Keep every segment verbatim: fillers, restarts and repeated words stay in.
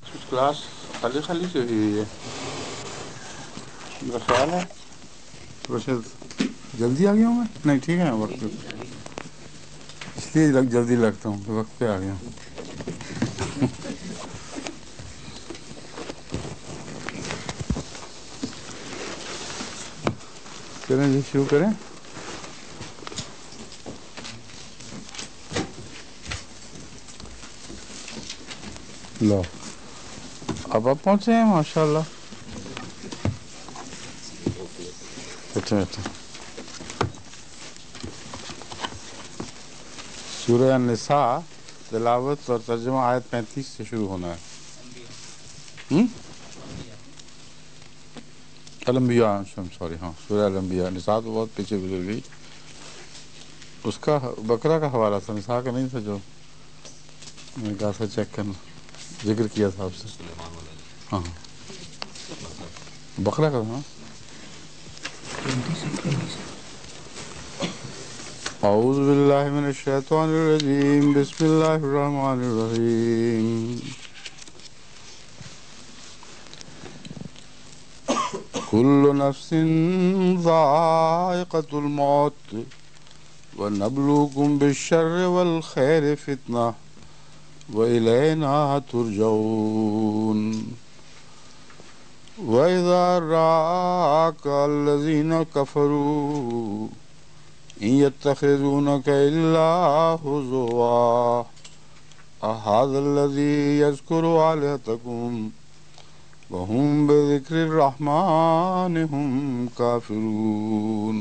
کچھ کلاس خالی خالی سے ہوئی ہے میرا خیال ہے. ویسے جلدی آ گیا ہوں میں. نہیں ٹھیک ہے وقت پہ, اس لیے لگ جلدی لگتا ہوں کہ وقت پہ آ گیا ہوں. چلیں جی شروع کریں. لو اب آپ پہنچے ہیں ماشاء اللہ. اچھا اچھا. سورہ النساء تلاوت اور ترجمہ آیت پینتیس سے شروع ہونا ہے. ہم الانبیاء سوری ہاں سورہ الانبیاء. نساء تو بہت پیچھے گزر گئی. اس کا بقرہ کا حوالہ تھا, نساء کا نہیں تھا. جو میں نے کہا تھا چیک کرنا, ذکر کیا تھا آپ سے. ہاں بقرہ کا تھا. اعوذ باللہ من الشیطان الرجیم. بسم اللہ الرحمن الرحیم. کل نفس ذائقۃ الموت ونبلوکم بالشر والخیر فتنہ وإلینا ترجعون. وإذا رآك الذین کفروا إن يتخذونك إلا هزوا أهذا الذي يذكر آلهتكم وهم بذكر الرحمن هم كافرون.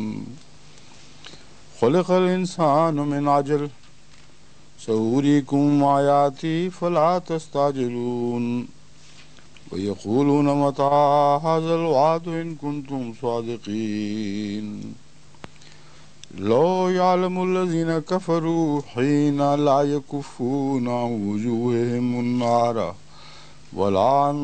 خلق الإنسان من عجل سأريكم آياتي فلا تستعجلون ويقولون متى هذا الوعد إن كنتم صادقين. لو يعلم الذين كفروا حين لا يكفون عن وجوههم النار ولا عن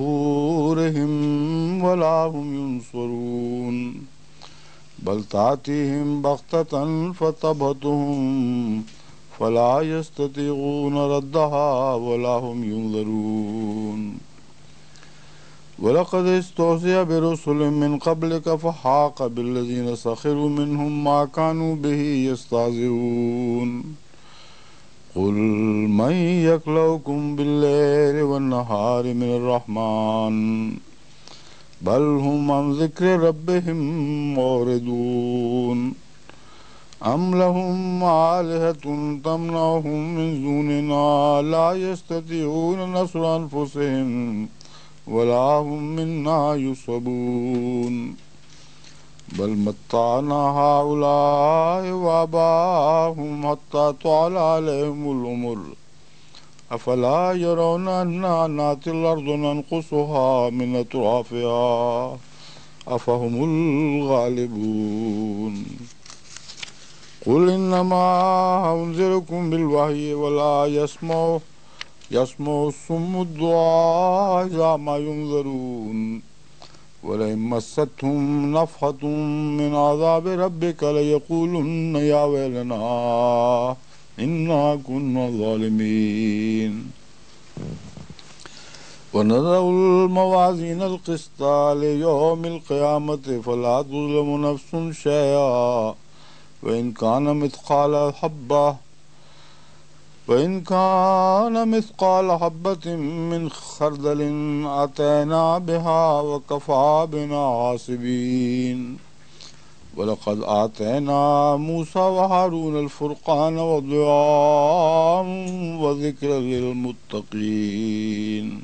ظهورهم ولا هم ينصرون بل تأتيهم بغتة فتبهتهم فلا يستطيعون ردها ولا هم ينظرون. وَلَقَدِ اسْتُهْزِئَ بِرُسُلٍ مِّن قَبْلِكَ فَحَاقَ بِالَّذِينَ سَخِرُوا مِنْهُم مَّا كَانُوا بِهِ يَسْتَهْزِئُونَ. قُلْ مَن يَكْلَؤُكُم بِاللَّيْلِ وَالنَّهَارِ مِنَ الرَّحْمَٰنِ بَلْ هُمْ عَن ذِكْرِ رَبِّهِم مُّعْرِضُونَ. أَمْ لَهُمْ آلِهَةٌ تَمْنَعُهُم مِّن دُونِنَا لَا يَسْتَطِيعُونَ نَصْرَ أَنفُسِهِمْ ولا هم منا يصبون بل متعنا هؤلاء وآباءهم حتى طال عليهم العمر أفلا يرون أنا نأتي الأرض ننقصها من أطرافها أفهم الغالبون. قل إنما أنذركم بالوحي ولا يسمع يسمع الصم الدعاء إذا ما ينذرون ولئن مستهم نفحة من عذاب ربك ليقولن يا ويلنا إنا كنا ظالمين. ونضع الموازين القسط ليوم القيامة فلا تظلم نفس شيئا وإن كان مثقال حبة وإن كان مثقال حبة من خردل أتينا بها وكفى بنا حاسبين. ولقد آتينا موسى وهارون الفرقان وضياء وذكرا للمتقين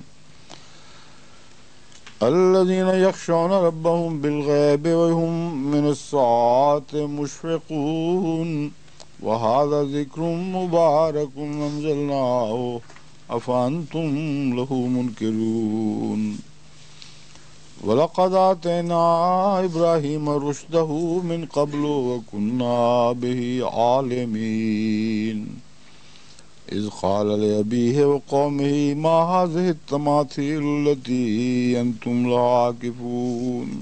الذين يخشون ربهم بالغيب وهم من الساعة مشفقون. وهذا ذكر مبارك أنزلناه أفأنتم له منكرون. ولقد آتينا إبراهيم رشده من قبل وكنا به عالمين إذ قال لأبيه وقومه ما هذه التماثيل التي أنتم لها عاكفون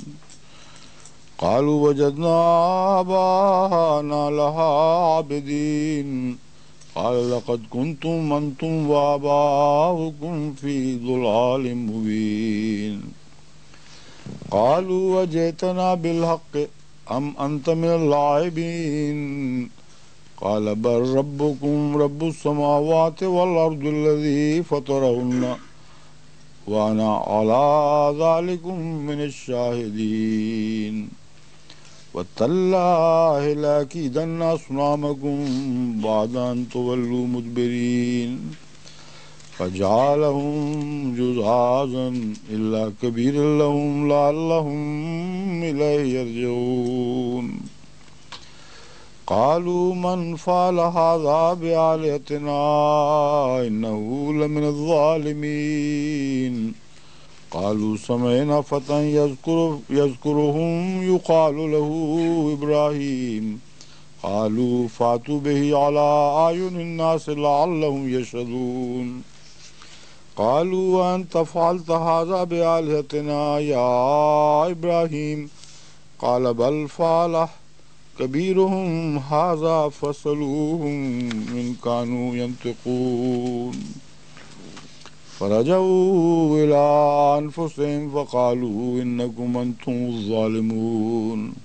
قالوا وجدنا آباءنا لها عابدين قال لقد كنتم أنتم وآباؤكم في ضلال مبين قالوا وجئتنا بالحق أم أنت من اللاعبين قال بل ربكم رب السماوات والأرض الذي فطرهن وأنا على ذلكم من الشاهدين وتالله لأكيدن أصنامكم بعد أن تولوا مدبرين فجعلهم جذاذا إلا كبيرا لهم لعلهم إليه يرجعون قالوا من فعل هذا بآلهتنا إنه لمن الظالمين قالوا سمعنا فتى يذكر يذكرهم يقال له إبراهيم قالوا فاتوا به على أعين الناس لعلهم يشهدون قالوا وأنت فعلت هذا بآلهتنا يا إبراهيم قال بل فعله كبيرهم هذا فاسألوهم إن كانوا ينطقون فرجعوا إلى أنفسهم فقالوا إنكم أنتم الظالمون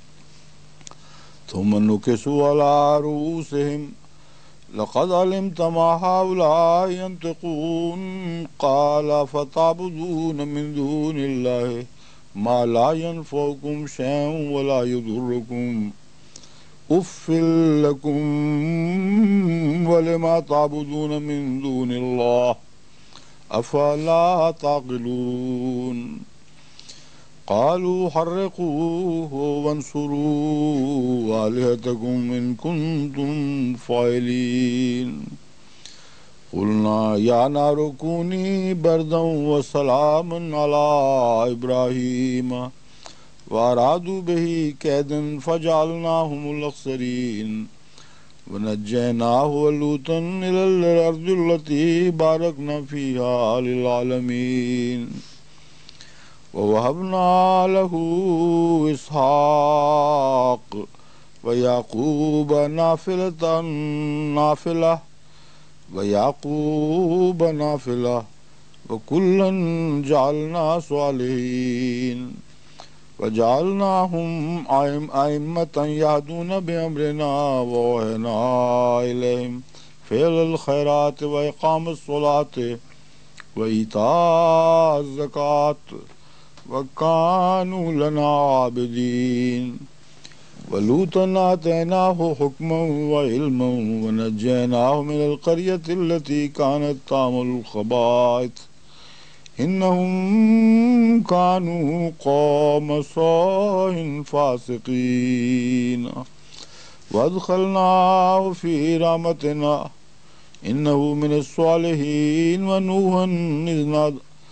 ثم نكسوا على رؤوسهم لقد علمت ما هؤلاء ينطقون قال فتعبدون من دون الله ما لا ينفعكم شيئا ولا يضركم أف لكم ولما تعبدون من دون الله أفلا تعقلون قالوا حرقوه وانصروا آلهتكم إن كنتم فاعلين قلنا يا نار كوني بردا وسلاما على إبراهيم وأرادوا به كيدا فجعلناهم الأخسرين ونجيناه ولوطا إلى الأرض التي باركنا فيها للعالمين ووهبنا له إسحاق ويعقوب نافلة نافلة ويعقوب نافلة وكلا جعلنا صالحين وجعلناهم أئمة يهدون بأمرنا وأوحينا إليهم فعل الخيرات وإقام الصلاة وإيتاء الزكاة وكانوا لنا عابدين ولوطا آتيناه حكما وعلما ونجيناه من القرية التي كانت تعمل الخبائث إنهم كانوا قوم صالح فاسقين وادخلناه في رحمتنا إنه من الصالحين ونوحا إذ نادى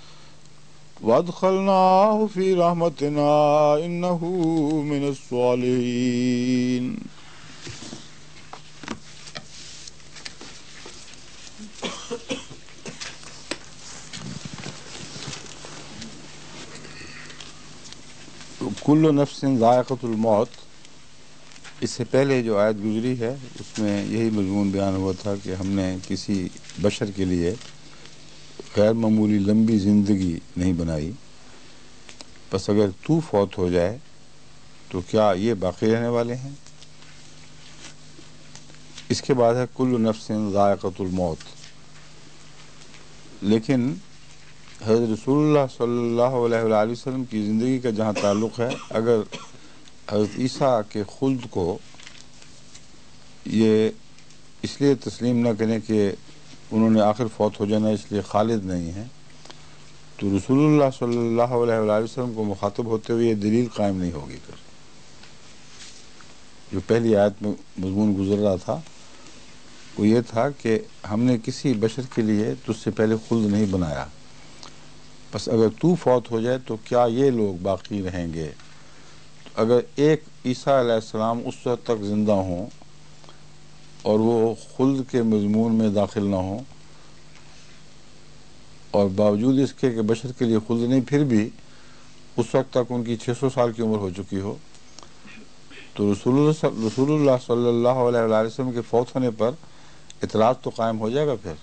وادخلناه في رحمتنا إنه من الصالحين کل نفس ذائقۃ الموت، اس سے پہلے جو آیت گزری ہے اس میں یہی مضمون بیان ہوا تھا کہ ہم نے کسی بشر کے لیے غیر معمولی لمبی زندگی نہیں بنائی، بس اگر تو فوت ہو جائے تو کیا یہ باقی رہنے والے ہیں؟ اس کے بعد ہے کل نفس ذائقۃ الموت. لیکن حضرت رسول اللہ صلی اللہ علیہ وآلہ وسلم کی زندگی کا جہاں تعلق ہے، اگر حضرت عیسیٰ کے خلد کو یہ اس لیے تسلیم نہ کریں کہ انہوں نے آخر فوت ہو جانا اس لیے خالد نہیں ہیں، تو رسول اللہ صلی اللہ علیہ وآلہ وسلم کو مخاطب ہوتے ہوئے یہ دلیل قائم نہیں ہوگی. پھر جو پہلی آیت میں مضمون گزر رہا تھا وہ یہ تھا کہ ہم نے کسی بشر کے لیے تجھ سے پہلے خلد نہیں بنایا، بس اگر تو فوت ہو جائے تو کیا یہ لوگ باقی رہیں گے؟ اگر ایک عیسیٰ علیہ السلام اس وقت تک زندہ ہوں اور وہ خلد کے مضمون میں داخل نہ ہوں، اور باوجود اس کے کہ بشر کے لیے خلد نہیں، پھر بھی اس وقت تک ان کی چھ سو سال کی عمر ہو چکی ہو، تو رسول اللہ رسول اللہ صلی اللہ علیہ وسلم کے فوت ہونے پر اعتراض تو قائم ہو جائے گا پھر.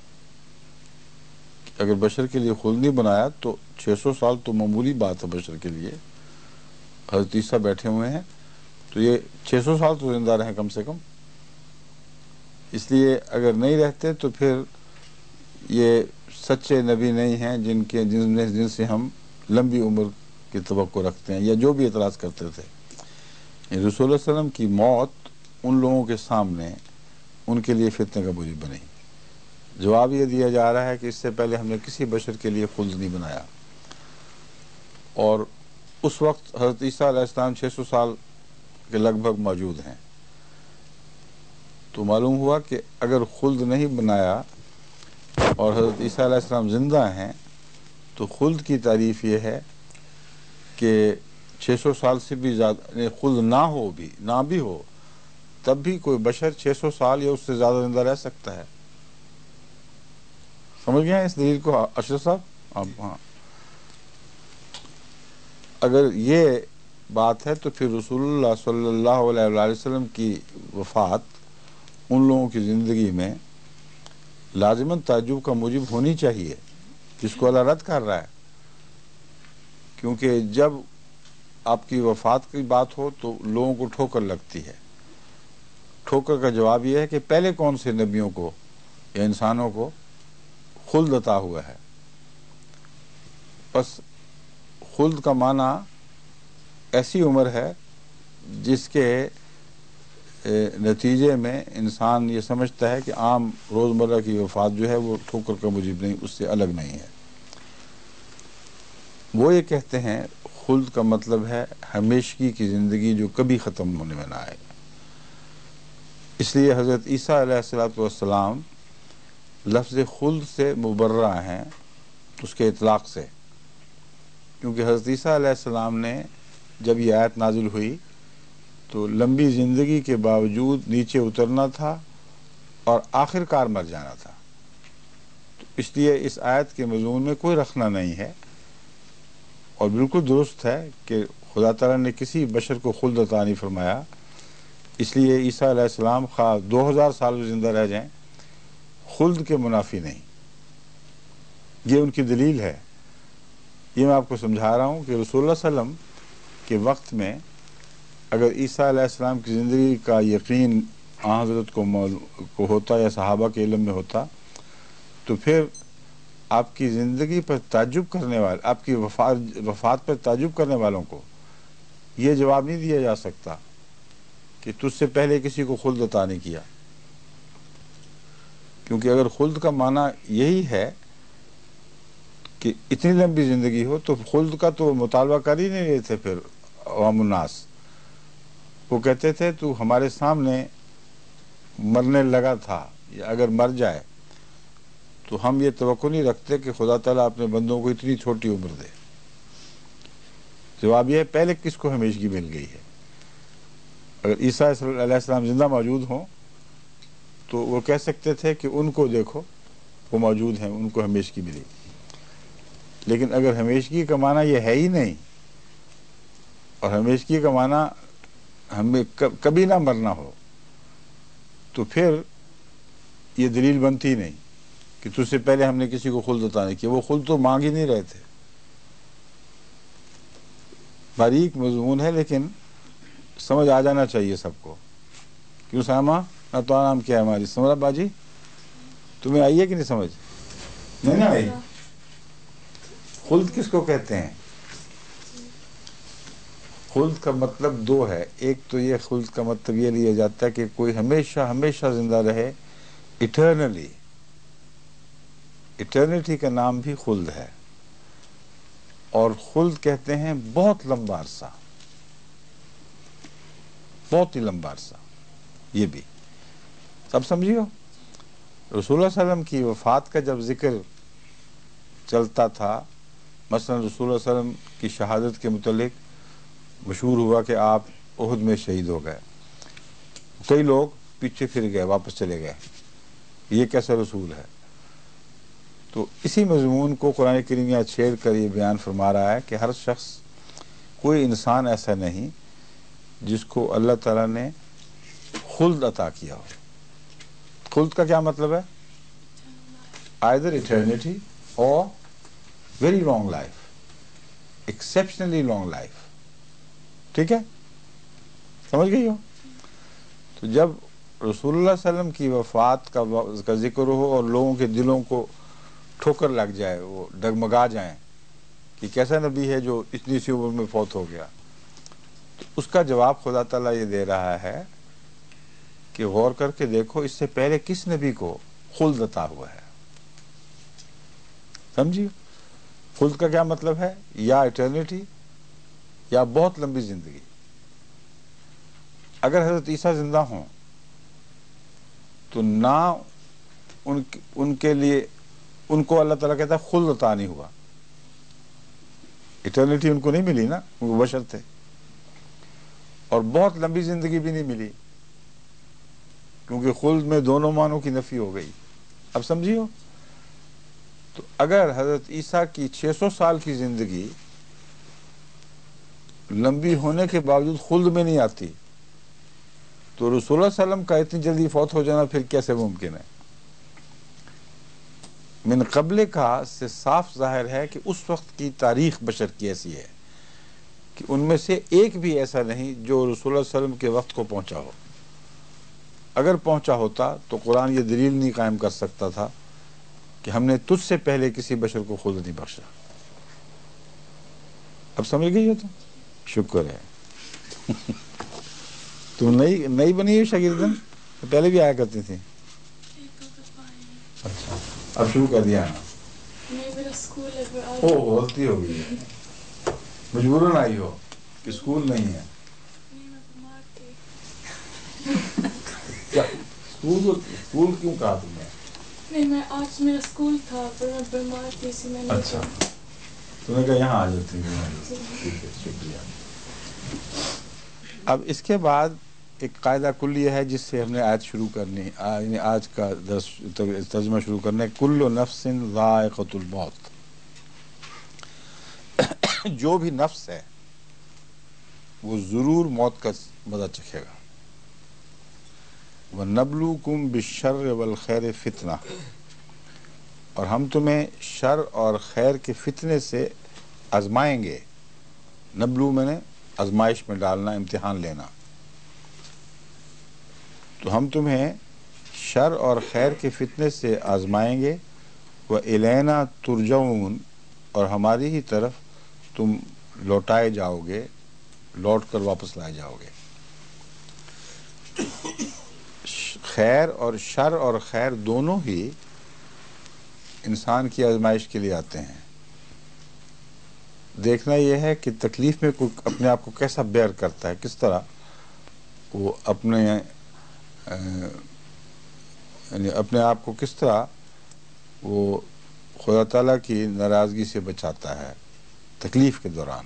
اگر بشر کے لیے خلد نہیں بنایا تو چھ سو سال تو معمولی بات ہے بشر کے لیے. حضرت عیسیٰ بیٹھے ہوئے ہیں تو یہ چھ سو سال تو زندہ رہیں کم سے کم. اس لیے اگر نہیں رہتے تو پھر یہ سچے نبی نہیں ہیں جن کے جن نے جن سے ہم لمبی عمر کی توقع رکھتے ہیں، یا جو بھی اعتراض کرتے تھے. رسول اللہ صلی اللہ علیہ وسلم کی موت ان لوگوں کے سامنے ان کے لیے فتنہ کا موجب بنی. جواب یہ دیا جا رہا ہے کہ اس سے پہلے ہم نے کسی بشر کے لیے خلد نہیں بنایا، اور اس وقت حضرت عیسیٰ علیہ السلام چھ سو سال کے لگ بھگ موجود ہیں. تو معلوم ہوا کہ اگر خلد نہیں بنایا اور حضرت عیسیٰ علیہ السلام زندہ ہیں تو خلد کی تعریف یہ ہے کہ چھ سو سال سے بھی زیادہ خلد نہ ہو بھی نہ بھی ہو تب بھی کوئی بشر چھ سو سال یا اس سے زیادہ زندہ رہ سکتا ہے. سمجھ گئے ہیں اس دلیل کو اشرف صاحب؟ ہاں. اگر یہ بات ہے تو پھر رسول اللہ صلی اللہ علیہ وآلہ وسلم کی وفات ان لوگوں کی زندگی میں لازماً تعجب کا موجب ہونی چاہیے جس کو اللہ رد کر رہا ہے. کیونکہ جب آپ کی وفات کی بات ہو تو لوگوں کو ٹھوکر لگتی ہے. ٹھوکر کا جواب یہ ہے کہ پہلے کون سے نبیوں کو یا انسانوں کو خلد عطا ہوا ہے. بس خلد کا معنی ایسی عمر ہے جس کے نتیجے میں انسان یہ سمجھتا ہے کہ عام روزمرہ کی وفات جو ہے وہ ٹھوکر کا موجب نہیں، اس سے الگ نہیں ہے. وہ یہ کہتے ہیں خلد کا مطلب ہے ہمیشگی کی زندگی جو کبھی ختم ہونے میں نہ آئے. اس لیے حضرت عیسیٰ علیہ الصلوۃ والسلام لفظ خلد سے مبرہ ہیں اس کے اطلاق سے، کیونکہ حضرت عیسیٰ علیہ السلام نے جب یہ آیت نازل ہوئی تو لمبی زندگی کے باوجود نیچے اترنا تھا اور آخر کار مر جانا تھا. تو اس لیے اس آیت کے مضمون میں کوئی رخنہ نہیں ہے، اور بالکل درست ہے کہ خدا تعالیٰ نے کسی بشر کو خلد عطا نہیں فرمایا. اس لیے عیسیٰ علیہ السلام خواہ دو ہزار سال بھی زندہ رہ جائیں خلد کے منافی نہیں. یہ ان کی دلیل ہے. یہ میں آپ کو سمجھا رہا ہوں کہ رسول اللہ صلی اللہ علیہ وسلم کے وقت میں اگر عیسیٰ علیہ السلام کی زندگی کا یقین آن حضرت کو کو ہوتا یا صحابہ کے علم میں ہوتا تو پھر آپ کی زندگی پر تعجب کرنے والے، آپ کی وفات وفات پر تعجب کرنے والوں کو یہ جواب نہیں دیا جا سکتا کہ تجھ سے پہلے کسی کو خلد عطا نہیں کیا. کیونکہ اگر خلد کا معنی یہی ہے کہ اتنی لمبی زندگی ہو تو خلد کا تو مطالبہ کر ہی نہیں رہے تھے پھر عوام الناس. وہ کہتے تھے تو ہمارے سامنے مرنے لگا تھا یا اگر مر جائے تو ہم یہ توقع نہیں رکھتے کہ خدا تعالیٰ اپنے بندوں کو اتنی چھوٹی عمر دے. جواب یہ ہے پہلے کس کو ہمیشگی مل گئی ہے. اگر عیسیٰ علیہ السلام زندہ موجود ہوں تو وہ کہہ سکتے تھے کہ ان کو دیکھو وہ موجود ہیں، ان کو ہمیشگی ملی. لیکن اگر ہمیشگی کا معنی یہ ہے ہی نہیں اور ہمیشگی کا معنی ہمیں کبھی نہ مرنا ہو تو پھر یہ دلیل بنتی نہیں کہ تجھ سے پہلے ہم نے کسی کو خلد عطا نہیں کیا. وہ خلد تو مانگ ہی نہیں رہے تھے. باریک مضمون ہے لیکن سمجھ آ جانا چاہیے سب کو. کیوں سامہ نہ تو نام کیا ہے ہماری سمرا باجی، تمہیں آئی ہے کہ نہیں سمجھ؟ نہیں نا آئی. خلد کس کو کہتے ہیں؟ خلد کا مطلب دو ہے. ایک تو یہ خلد کا مطلب یہ لیا جاتا ہے کہ کوئی ہمیشہ ہمیشہ زندہ رہے، ایٹرنلی. ایٹرنیٹی کا نام بھی خلد ہے. اور خلد کہتے ہیں بہت لمبا عرصہ، بہت ہی لمبا عرصہ. یہ بھی سب سمجھیو. رسول اللہ صلی اللہ علیہ وسلم کی وفات کا جب ذکر چلتا تھا، مثلا رسول اللہ صلی اللہ علیہ وسلم کی شہادت کے متعلق مشہور ہوا کہ آپ احد میں شہید ہو گئے. کئی لوگ پیچھے پھر گئے، واپس چلے گئے، یہ کیسا رسول ہے. تو اسی مضمون کو قرآن کریم یہاں چھیڑ کر یہ بیان فرما رہا ہے کہ ہر شخص، کوئی انسان ایسا نہیں جس کو اللہ تعالیٰ نے خلد عطا کیا ہو. خلد کا کیا مطلب ہے؟ either eternity or very long life, exceptionally long life. ٹھیک ہے، سمجھ گئی ہو؟ تو جب رسول اللہ صلی اللہ علیہ وسلم کی وفات کا کا ذکر ہو اور لوگوں کے دلوں کو ٹھوکر لگ جائے، وہ ڈگمگا جائیں کہ کیسا نبی ہے جو اتنی سی عمر میں فوت ہو گیا، تو اس کا جواب خدا تعالیٰ یہ دے رہا ہے کہ غور کر کے دیکھو اس سے پہلے کس نبی کو خلد عطا ہوا ہے. سمجھیے، خلد کا کیا مطلب ہے؟ یا ایٹرنیٹی یا بہت لمبی زندگی. اگر حضرت عیسیٰ زندہ ہوں تو نہ ان ان کے لیے ان کو اللہ تعالیٰ کہتا ہے خلد عطا نہیں ہوا، ایٹرنیٹی ان کو نہیں ملی نا، وہ بشر تھے، اور بہت لمبی زندگی بھی نہیں ملی، کیونکہ خلد میں دونوں معنوں کی نفی ہو گئی. اب سمجھیو، تو اگر حضرت عیسیٰ کی چھ سو سال کی زندگی لمبی ہونے کے باوجود خلد میں نہیں آتی تو رسول اللہ صلی اللہ علیہ وسلم کا اتنی جلدی فوت ہو جانا پھر کیسے ممکن ہے؟ من قبل کا سے صاف ظاہر ہے کہ اس وقت کی تاریخ بشر کی ایسی ہے کہ ان میں سے ایک بھی ایسا نہیں جو رسول اللہ صلی اللہ علیہ وسلم کے وقت کو پہنچا ہو. اگر پہنچا ہوتا تو قرآن یہ دلیل نہیں قائم کر سکتا تھا کہ ہم نے تجھ سے پہلے کسی بشر کو خلد نہیں بخشا. اب سمجھ گئی ہو تم؟ شکر ہے. تم نئی نئی بنی ہوئی شاگردن، پہلے بھی آیا کرتی تھی؟ اچھا، اب شروع کر دیا نا؟ او غلطی ہو گئی ہے، مجبوراً آئی ہو کہ اسکول نہیں ہے. اسکول کیوں کہا تم نے؟ نہیں، میں آج میرا اسکول تھا پر میں بیمار تھی، اسی میں. اچھا، تم نے کہا یہاں آ جاتی. ٹھیک ہے، شکریہ. اب اس کے بعد ایک قاعدہ کلیہ ہے جس سے ہم نے آیت شروع کرنی، یعنی آج کا درس ترجمہ شروع کرنا ہے. کل نفس ذائقۃ الموت، جو بھی نفس ہے وہ ضرور موت کا مزہ چکھے گا. وَنَبْلُوكُمْ بِالشَّرِّ وَالْخَيْرِ فِتْنَةً، اور ہم تمہیں شر اور خیر کے فتنے سے آزمائیں گے. نبلو میں نے آزمائش میں ڈالنا، امتحان لینا. تو ہم تمہیں شر اور خیر کے فتنے سے آزمائیں گے. وَإِلَيْنَا تُرْجَعُونَ، اور ہماری ہی طرف تم لوٹائے جاؤ گے، لوٹ کر واپس لائے جاؤ گے. خیر اور شر اور خیر دونوں ہی انسان کی آزمائش کے لیے آتے ہیں. دیکھنا یہ ہے کہ تکلیف میں کوئی اپنے آپ کو کیسا بیئر کرتا ہے، کس طرح وہ اپنے یعنی اپنے آپ کو کس طرح وہ خدا تعالیٰ کی ناراضگی سے بچاتا ہے تکلیف کے دوران،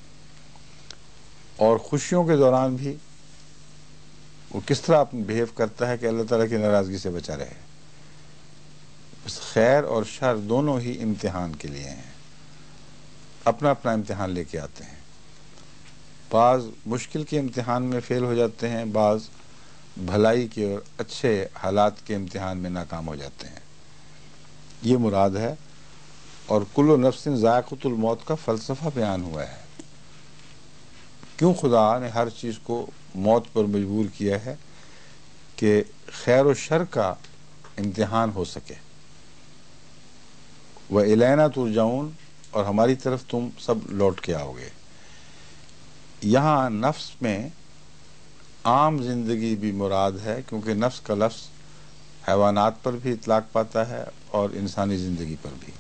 اور خوشیوں کے دوران بھی وہ کس طرح اپنے بہیو کرتا ہے کہ اللہ تعالیٰ کی ناراضگی سے بچا رہے. بس خیر اور شر دونوں ہی امتحان کے لیے ہیں، اپنا اپنا امتحان لے کے آتے ہیں. بعض مشکل کے امتحان میں فیل ہو جاتے ہیں، بعض بھلائی کے اور اچھے حالات کے امتحان میں ناکام ہو جاتے ہیں. یہ مراد ہے. اور کل نفس ذائقۃ الموت کا فلسفہ بیان ہوا ہے. کیوں خدا نے ہر چیز کو موت پر مجبور کیا ہے؟ کہ خیر و شر کا امتحان ہو سکے. وَإِلَيْنَا تُرْجَعُونَ، اور ہماری طرف تم سب لوٹ کے آؤ گے. یہاں نفس میں عام زندگی بھی مراد ہے، کیونکہ نفس کا لفظ حیوانات پر بھی اطلاق پاتا ہے اور انسانی زندگی پر بھی.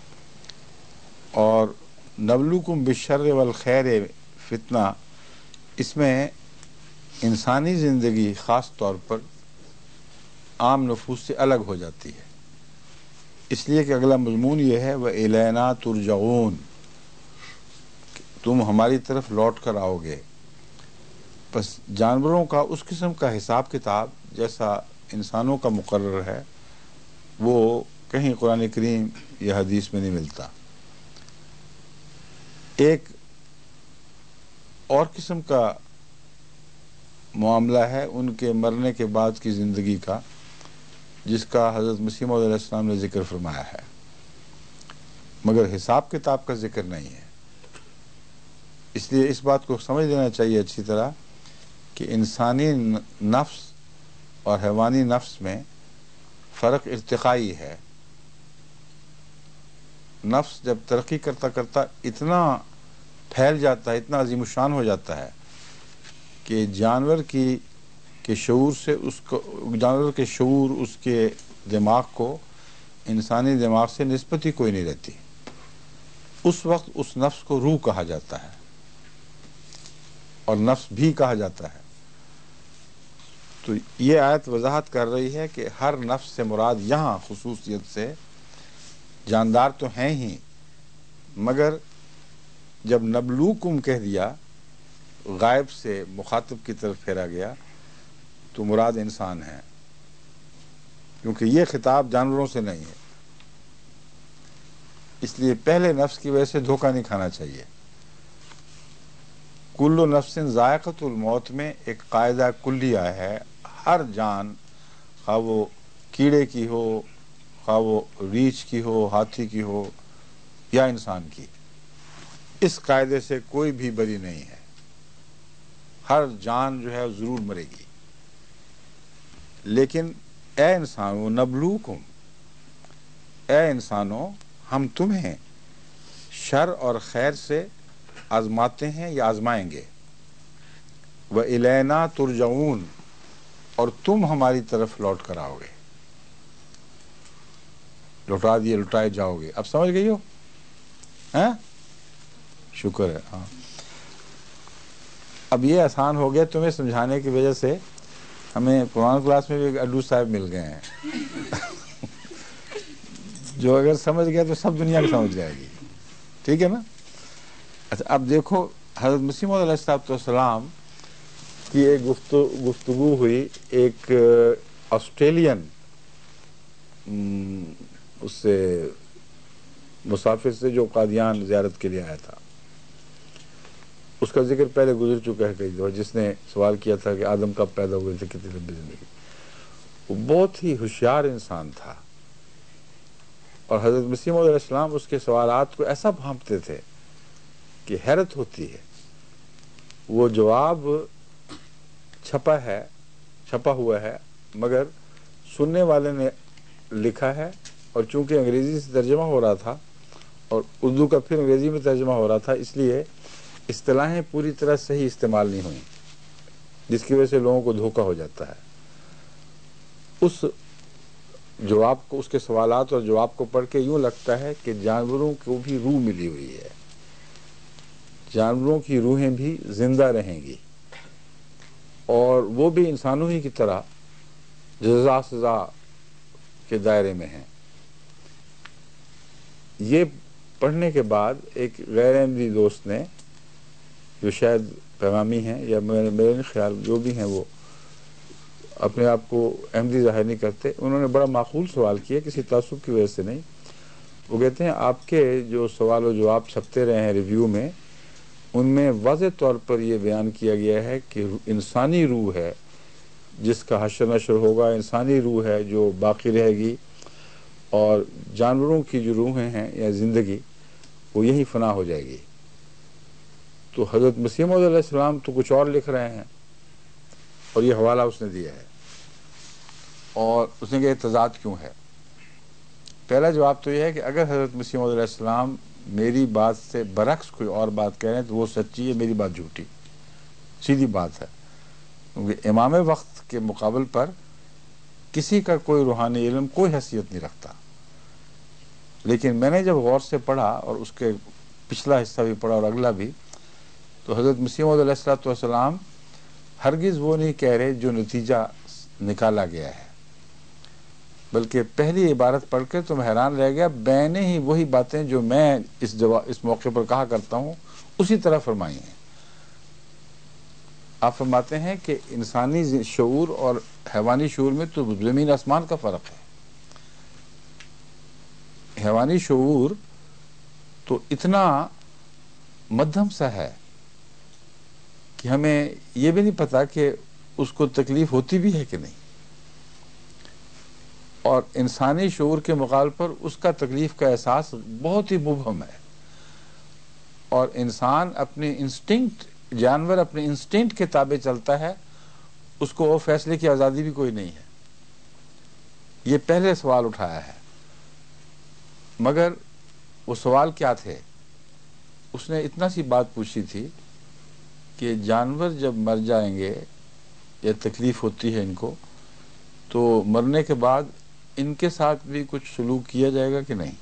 اور نبلوکم بالشر والخیر فتنہ، اس میں انسانی زندگی خاص طور پر عام نفوس سے الگ ہو جاتی ہے، اس لیے کہ اگلا مضمون یہ ہے وَإِلَيْنَا تُرْجَعُونَ، تم ہماری طرف لوٹ کر آؤ گے. بس جانوروں کا اس قسم کا حساب کتاب جیسا انسانوں کا مقرر ہے وہ کہیں قرآن کریم یا حدیث میں نہیں ملتا. ایک اور قسم کا معاملہ ہے ان کے مرنے کے بعد کی زندگی کا، جس کا حضرت مسیح موعود علیہ السلام نے ذکر فرمایا ہے، مگر حساب کتاب کا ذکر نہیں ہے۔ اس لیے اس بات کو سمجھ لینا چاہیے اچھی طرح کہ انسانی نفس اور حیوانی نفس میں فرق ارتقائی ہے۔ نفس جب ترقی کرتا کرتا اتنا پھیل جاتا ہے، اتنا عظیم الشان ہو جاتا ہے کہ جانور کی کے شعور سے اس کو جانور کے شعور اس کے دماغ کو انسانی دماغ سے نسبت ہی کوئی نہیں رہتی۔ اس وقت اس نفس کو روح کہا جاتا ہے اور نفس بھی کہا جاتا ہے۔ تو یہ آیت وضاحت کر رہی ہے کہ ہر نفس سے مراد یہاں خصوصیت سے جاندار تو ہیں ہی، مگر جب نبلوکم کہہ دیا، غائب سے مخاطب کی طرف پھیرا گیا، تو مراد انسان ہے، کیونکہ یہ خطاب جانوروں سے نہیں ہے۔ اس لیے پہلے نفس کی وجہ سے دھوکہ نہیں کھانا چاہیے۔ کل نفس ذائقۃ الموت میں ایک قاعدہ کلیہ ہے، ہر جان، خواہ وہ کیڑے کی ہو، خواہ وہ ریچھ کی ہو، ہاتھی کی ہو یا انسان کی، اس قاعدے سے کوئی بھی بری نہیں ہے۔ ہر جان جو ہے ضرور مرے گی، لیکن اے انسانو نبلوکم، اے انسانو ہم تمہیں شر اور خیر سے آزماتے ہیں یا آزمائیں گے۔ وَإِلَيْنَا تُرْجَعُونَ، اور تم ہماری طرف لوٹ کر آؤ گے، لوٹا دیے لوٹائے جاؤ گے۔ اب سمجھ گئی ہو؟ ہاں، شکر ہے۔ ہاں، اب یہ آسان ہو گیا تمہیں سمجھانے کی وجہ سے۔ ہمیں قرآن کلاس میں بھی اڈو صاحب مل گئے ہیں جو اگر سمجھ گیا تو سب دنیا کو سمجھ جائے گی، ٹھیک ہے نا؟ اچھا، اب دیکھو حضرت مسیح موعود علیہ السلام کی ایک گفتگو ہوئی ایک آسٹریلین اس سے مسافر سے جو قادیان زیارت کے لیے آیا تھا۔ اس کا ذکر پہلے گزر چکا ہے کئی دفعہ، جس نے سوال کیا تھا کہ آدم کب پیدا ہوئے تھے، کتنی لمبی زندگی۔ وہ بہت ہی ہوشیار انسان تھا، اور حضرت مسیح موعود علیہ السلام اس کے سوالات کو ایسا بھانپتے تھے کہ حیرت ہوتی ہے۔ وہ جواب چھپا ہے چھپا ہوا ہے مگر سننے والے نے لکھا ہے، اور چونکہ انگریزی سے ترجمہ ہو رہا تھا اور اردو کا پھر انگریزی میں ترجمہ ہو رہا تھا، اس لیے اصطلاحیں پوری طرح صحیح استعمال نہیں ہوئیں، جس کی وجہ سے لوگوں کو دھوکہ ہو جاتا ہے۔ اس جواب کو، اس کے سوالات اور جواب کو پڑھ کے یوں لگتا ہے کہ جانوروں کو بھی روح ملی ہوئی ہے، جانوروں کی روحیں بھی زندہ رہیں گی، اور وہ بھی انسانوں ہی کی طرح جزا سزا کے دائرے میں ہیں۔ یہ پڑھنے کے بعد ایک غیر احمدی دوست نے، جو شاید پیغامی ہیں یا میرے نہیں خیال جو بھی ہیں، وہ اپنے آپ کو احمدی ظاہر نہیں کرتے، انہوں نے بڑا معقول سوال کیا، کسی تعصب کی وجہ سے نہیں۔ وہ کہتے ہیں آپ کے جو سوال و جواب چھپتے رہے ہیں ریویو میں، ان میں واضح طور پر یہ بیان کیا گیا ہے کہ انسانی روح ہے جس کا حشر نشر ہوگا، انسانی روح ہے جو باقی رہے گی، اور جانوروں کی جو روحیں ہیں یا زندگی وہ یہی فنا ہو جائے گی۔ تو حضرت مسیح موعود علیہ السلام تو کچھ اور لکھ رہے ہیں، اور یہ حوالہ اس نے دیا ہے، اور اس نے کہا تضاد کیوں ہے؟ پہلا جواب تو یہ ہے کہ اگر حضرت مسیح موعود علیہ السلام میری بات سے برعکس کوئی اور بات کہہ رہے ہیں تو وہ سچی ہے، میری بات جھوٹی، سیدھی بات ہے، کیونکہ امام وقت کے مقابل پر کسی کا کوئی روحانی علم کوئی حیثیت نہیں رکھتا۔ لیکن میں نے جب غور سے پڑھا، اور اس کے پچھلا حصہ بھی پڑھا اور اگلا بھی، تو حضرت مسیح موعود علیہ الصلوۃ والسلام ہرگز وہ نہیں کہہ رہے جو نتیجہ نکالا گیا ہے، بلکہ پہلی عبارت پڑھ کے تو میں حیران رہ گیا، میں نے ہی وہی باتیں جو میں اس جواب اس موقع پر کہا کرتا ہوں اسی طرح فرمائی ہیں۔ آپ فرماتے ہیں کہ انسانی شعور اور حیوانی شعور میں تو زمین آسمان کا فرق ہے۔ حیوانی شعور تو اتنا مدھم سا ہے کہ ہمیں یہ بھی نہیں پتا کہ اس کو تکلیف ہوتی بھی ہے کہ نہیں۔ اور انسانی شعور کے مقابل پر اس کا تکلیف کا احساس بہت ہی مبہم ہے، اور انسان اپنے انسٹنکٹ، جانور اپنے انسٹنکٹ کے تابع چلتا ہے، اس کو وہ فیصلے کی آزادی بھی کوئی نہیں ہے۔ یہ پہلے سوال اٹھایا ہے، مگر وہ سوال کیا تھے؟ اس نے اتنا سی بات پوچھی تھی کہ جانور جب مر جائیں گے یا تکلیف ہوتی ہے ان کو، تو مرنے کے بعد ان کے ساتھ بھی کچھ سلوک کیا جائے گا کہ نہیں؟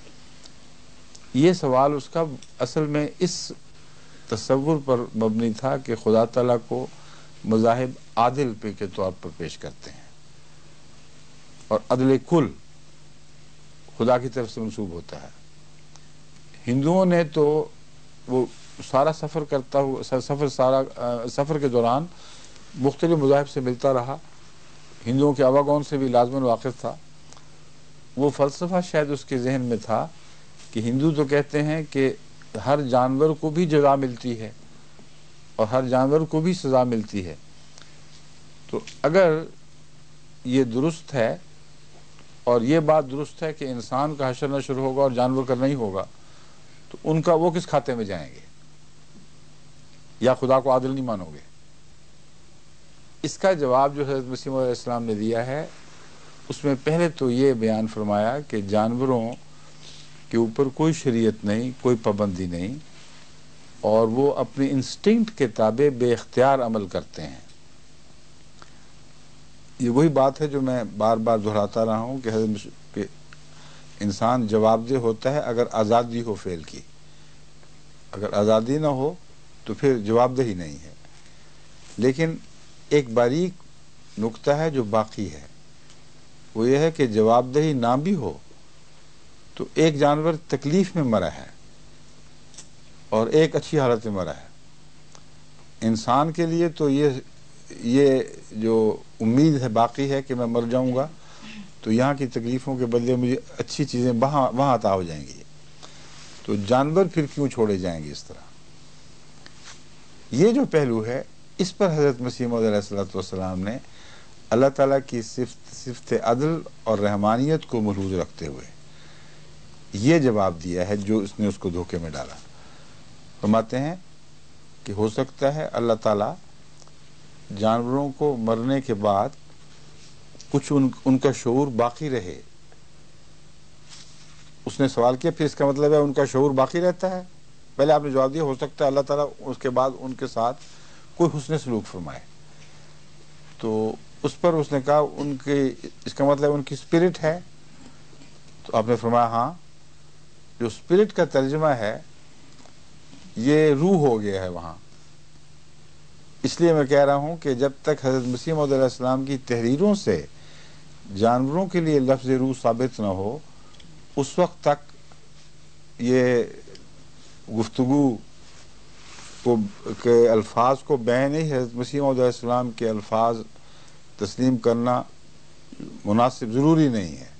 یہ سوال اس کا اصل میں اس تصور پر مبنی تھا کہ خدا تعالیٰ کو مذاہب عادل پہ کے طور پر پیش کرتے ہیں، اور عدل کل خدا کی طرف سے منسوب ہوتا ہے۔ ہندوؤں نے تو وہ سارا سفر کرتا ہوا سفر سارا سفر کے دوران مختلف مذاہب سے ملتا رہا، ہندوؤں کے آواگون سے بھی لازماً واقف تھا۔ وہ فلسفہ شاید اس کے ذہن میں تھا کہ ہندو تو کہتے ہیں کہ ہر جانور کو بھی جزا ملتی ہے اور ہر جانور کو بھی سزا ملتی ہے، تو اگر یہ درست ہے اور یہ بات درست ہے کہ انسان کا حشر نشر ہوگا اور جانور کا نہیں ہوگا، تو ان کا وہ کس کھاتے میں جائیں گے؟ یا خدا کو عادل نہیں مانو گے؟ اس کا جواب جو حضرت مسیح علیہ السلام نے دیا ہے، اس میں پہلے تو یہ بیان فرمایا کہ جانوروں کے اوپر کوئی شریعت نہیں، کوئی پابندی نہیں، اور وہ اپنے انسٹنکٹ کے تابع بے اختیار عمل کرتے ہیں۔ یہ وہی بات ہے جو میں بار بار دہراتا رہا ہوں کہ حضرت کہ انسان جواب دہ ہوتا ہے اگر آزادی ہو فعل کی، اگر آزادی نہ ہو تو پھر جواب دہی نہیں ہے۔ لیکن ایک باریک نکتہ ہے جو باقی ہے، وہ یہ ہے کہ جواب دہی نہ بھی ہو تو ایک جانور تکلیف میں مرا ہے اور ایک اچھی حالت میں مرا ہے۔ انسان کے لیے تو یہ یہ جو امید ہے باقی ہے کہ میں مر جاؤں گا تو یہاں کی تکلیفوں کے بدلے مجھے اچھی چیزیں وہاں وہاں عطا ہو جائیں گی، تو جانور پھر کیوں چھوڑے جائیں گے اس طرح؟ یہ جو پہلو ہے، اس پر حضرت مسیح موعود علیہ الصلوۃ والسلام نے اللہ تعالیٰ کی صفت صفت عدل اور رحمانیت کو ملحوظ رکھتے ہوئے یہ جواب دیا ہے جو اس نے اس کو دھوکے میں ڈالا۔ فرماتے ہیں کہ ہو سکتا ہے اللہ تعالیٰ جانوروں کو مرنے کے بعد کچھ ان, ان کا شعور باقی رہے۔ اس نے سوال کیا، پھر اس کا مطلب ہے ان کا شعور باقی رہتا ہے؟ پہلے آپ نے جواب دیا ہو سکتا ہے اللہ تعالیٰ اس کے بعد ان کے ساتھ کوئی حسن سلوک فرمائے، تو اس پر اس نے کہا ان کے اس کا مطلب ان کی اسپرٹ ہے؟ تو آپ نے فرمایا ہاں، جو اسپرٹ کا ترجمہ ہے یہ روح ہو گیا ہے وہاں۔ اس لیے میں کہہ رہا ہوں کہ جب تک حضرت مسیح موعود علیہ السلام کی تحریروں سے جانوروں کے لیے لفظ روح ثابت نہ ہو، اس وقت تک یہ گفتگو کو کے الفاظ کو بین ہی حضرت مسیح موعود علیہ السلام کے الفاظ تسلیم کرنا مناسب ضروری نہیں ہے۔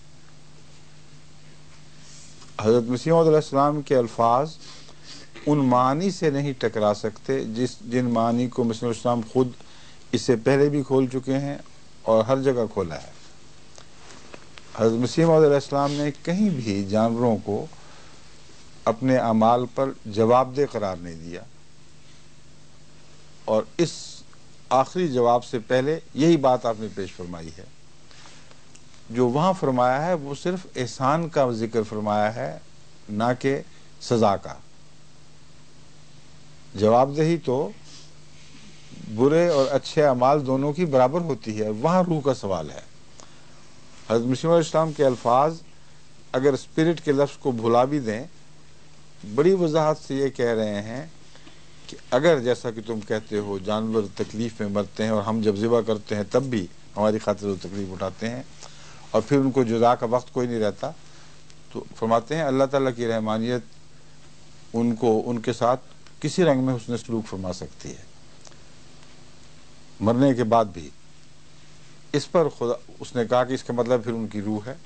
حضرت مسیح موعود علیہ السلام کے الفاظ ان معنی سے نہیں ٹکرا سکتے جس جن معنی کو مسیح السلام خود اس سے پہلے بھی کھول چکے ہیں اور ہر جگہ کھولا ہے۔ حضرت مسیح موعود علیہ السلام نے کہیں بھی جانوروں کو اپنے اعمال پر جواب دہ قرار نہیں دیا، اور اس آخری جواب سے پہلے یہی بات آپ نے پیش فرمائی ہے۔ جو وہاں فرمایا ہے وہ صرف احسان کا ذکر فرمایا ہے، نہ کہ سزا کا۔ جواب دہی تو برے اور اچھے اعمال دونوں کی برابر ہوتی ہے، وہاں روح کا سوال ہے۔ حضرت مسیح علیہ السلام کے الفاظ اگر اسپرٹ کے لفظ کو بھلا بھی دیں، بڑی وضاحت سے یہ کہہ رہے ہیں کہ اگر جیسا کہ تم کہتے ہو جانور تکلیف میں مرتے ہیں اور ہم جب ذبح کرتے ہیں تب بھی ہماری خاطر وہ تکلیف اٹھاتے ہیں اور پھر ان کو جزا کا وقت کوئی نہیں رہتا، تو فرماتے ہیں اللہ تعالیٰ کی رحمانیت ان کو ان کے ساتھ کسی رنگ میں حسن سلوک فرما سکتی ہے مرنے کے بعد بھی۔ اس پر خدا اس نے کہا کہ اس کا مطلب پھر ان کی روح ہے،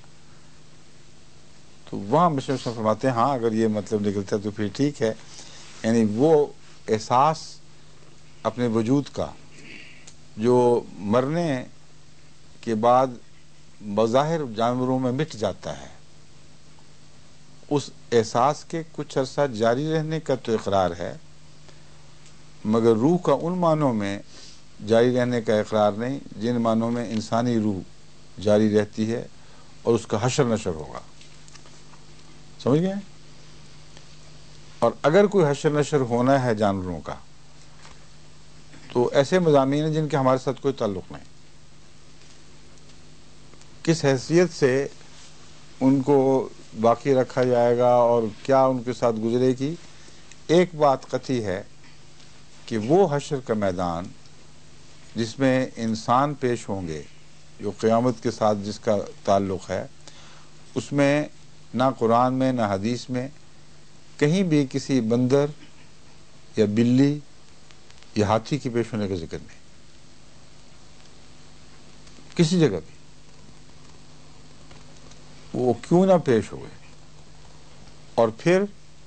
تو وہاں مسلم فرماتے ہیں ہاں اگر یہ مطلب نکلتا ہے تو پھر ٹھیک ہے، یعنی وہ احساس اپنے وجود کا جو مرنے کے بعد بظاہر جانوروں میں مٹ جاتا ہے، اس احساس کے کچھ عرصہ جاری رہنے کا تو اقرار ہے، مگر روح کا ان معنوں میں جاری رہنے کا اقرار نہیں جن معنوں میں انسانی روح جاری رہتی ہے اور اس کا حشر نشر ہوگا. سمجھ گئے؟ اور اگر کوئی حشر نشر ہونا ہے جانوروں کا تو ایسے مضامین ہیں جن کے ہمارے ساتھ کوئی تعلق نہیں. کس حیثیت سے ان کو باقی رکھا جائے گا اور کیا ان کے ساتھ گزرے گی، ایک بات قطعی ہے کہ وہ حشر کا میدان جس میں انسان پیش ہوں گے، جو قیامت کے ساتھ جس کا تعلق ہے، اس میں نہ قرآن میں نہ حدیث میں کہیں بھی کسی بندر یا بلی یا ہاتھی کی پیش ہونے کا ذکر نہیں، کسی جگہ بھی. وہ کیوں نہ پیش ہوئے. اور پھر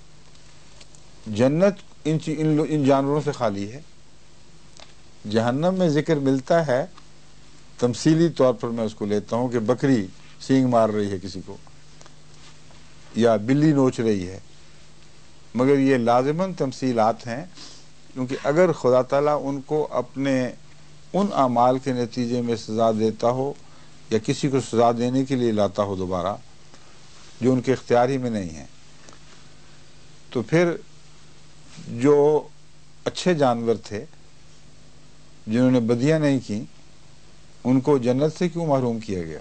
جنت ان ان ان جانوروں سے خالی ہے. جہنم میں ذکر ملتا ہے تمثیلی طور پر، میں اس کو لیتا ہوں کہ بکری سینگ مار رہی ہے کسی کو یا بلی نوچ رہی ہے، مگر یہ لازماً تمثیلات ہیں، کیونکہ اگر خدا تعالیٰ ان کو اپنے ان اعمال کے نتیجے میں سزا دیتا ہو یا کسی کو سزا دینے کے لیے لاتا ہو دوبارہ جو ان کے اختیار ہی میں نہیں ہے، تو پھر جو اچھے جانور تھے جنہوں نے بدیاں نہیں کی ان کو جنت سے کیوں محروم کیا گیا؟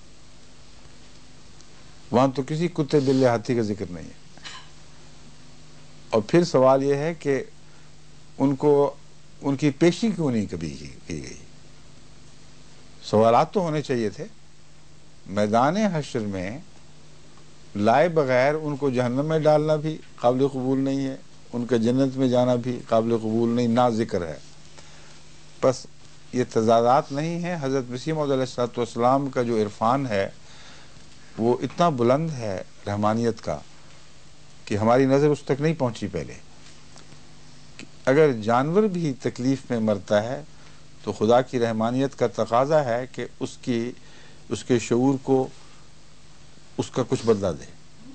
وہاں تو کسی کتے بلے ہاتھی کا ذکر نہیں ہے. اور پھر سوال یہ ہے کہ ان کو ان کی پیشی کیوں نہیں کبھی کی گئی؟ سوالات تو ہونے چاہیے تھے. میدان حشر میں لائے بغیر ان کو جہنم میں ڈالنا بھی قابل قبول نہیں ہے، ان کا جنت میں جانا بھی قابل قبول نہیں، نہ ذکر ہے. بس یہ تضادات نہیں ہیں. حضرت مسیح موعود علیہ الصلوۃ والسلام کا جو عرفان ہے وہ اتنا بلند ہے رحمانیت کا کہ ہماری نظر اس تک نہیں پہنچی پہلے. اگر جانور بھی تکلیف میں مرتا ہے تو خدا کی رحمانیت کا تقاضا ہے کہ اس کی اس کے شعور کو اس کا کچھ بدلہ دے.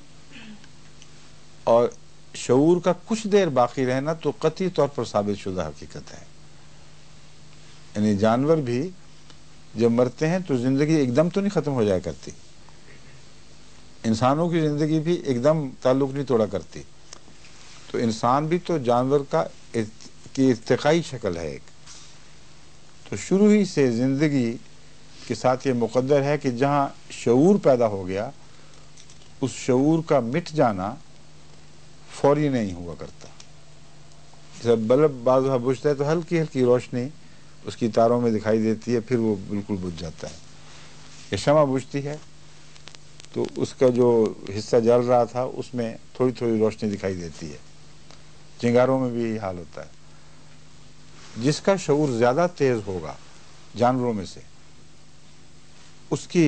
اور شعور کا کچھ دیر باقی رہنا تو قطعی طور پر ثابت شدہ حقیقت ہے. یعنی جانور بھی جب مرتے ہیں تو زندگی ایک دم تو نہیں ختم ہو جایا کرتی. انسانوں کی زندگی بھی ایک دم تعلق نہیں توڑا کرتی. تو انسان بھی تو جانور کا کی ارتقائی شکل ہے ایک. تو شروع ہی سے زندگی کے ساتھ یہ مقدر ہے کہ جہاں شعور پیدا ہو گیا اس شعور کا مٹ جانا فوری نہیں ہوا کرتا. جب بلب بعض وقت بجھتا ہے تو ہلکی ہلکی روشنی اس کی تاروں میں دکھائی دیتی ہے، پھر وہ بالکل بجھ جاتا ہے. یہ شمع بجھتی ہے تو اس کا جو حصہ جل رہا تھا اس میں تھوڑی تھوڑی روشنی دکھائی دیتی ہے. چنگاروں میں بھی یہی حال ہوتا ہے. جس کا شعور زیادہ تیز ہوگا جانوروں میں سے اس کی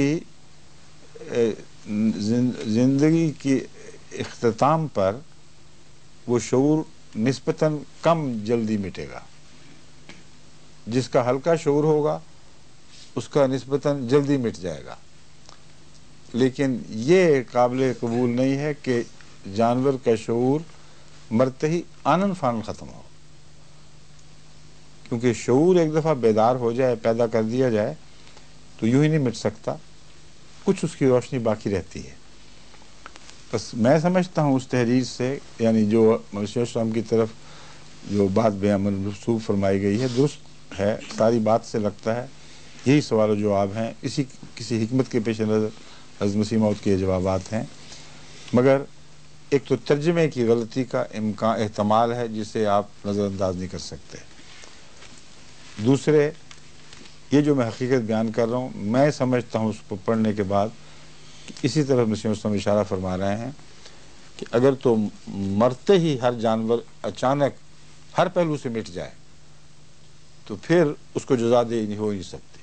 زندگی کی اختتام پر وہ شعور نسبتاً کم جلدی مٹے گا. جس کا ہلکا شعور ہوگا اس کا نسبتاً جلدی مٹ جائے گا. لیکن یہ قابل قبول نہیں ہے کہ جانور کا شعور مرتے ہی آنن فانن ختم ہو. کیونکہ شعور ایک دفعہ بیدار ہو جائے، پیدا کر دیا جائے تو یوں ہی نہیں مٹ سکتا، کچھ اس کی روشنی باقی رہتی ہے. بس میں سمجھتا ہوں اس تحریر سے، یعنی جو مسیح السلام کی طرف جو بات بیان منسوب فرمائی گئی ہے درست ہے. ساری بات سے لگتا ہے یہی سوال و جواب ہیں، اسی کسی حکمت کے پیش نظر حضرت مسیح موعود کے جوابات ہیں. مگر ایک تو ترجمے کی غلطی کا امکان احتمال ہے جسے آپ نظر انداز نہیں کر سکتے. دوسرے، یہ جو میں حقیقت بیان کر رہا ہوں میں سمجھتا ہوں اس کو پڑھنے کے بعد کہ اسی طرح مسیح السلام اشارہ فرما رہے ہیں کہ اگر تو مرتے ہی ہر جانور اچانک ہر پہلو سے مٹ جائے تو پھر اس کو جزا دے نہیں ہو نہیں سکتی.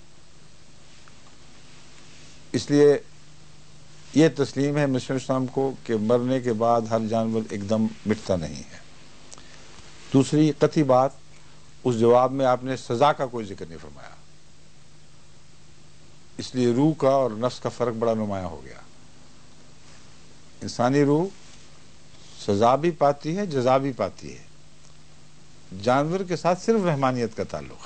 اس لیے یہ تسلیم ہے مسیح السلام کو کہ مرنے کے بعد ہر جانور ایک دم مٹتا نہیں ہے. دوسری قطعی بات، اس جواب میں آپ نے سزا کا کوئی ذکر نہیں فرمایا. اس لیے روح کا اور نفس کا فرق بڑا نمایاں ہو گیا. انسانی روح سزا بھی پاتی ہے، جزا بھی پاتی ہے. جانور کے ساتھ صرف رحمانیت کا تعلق ہے.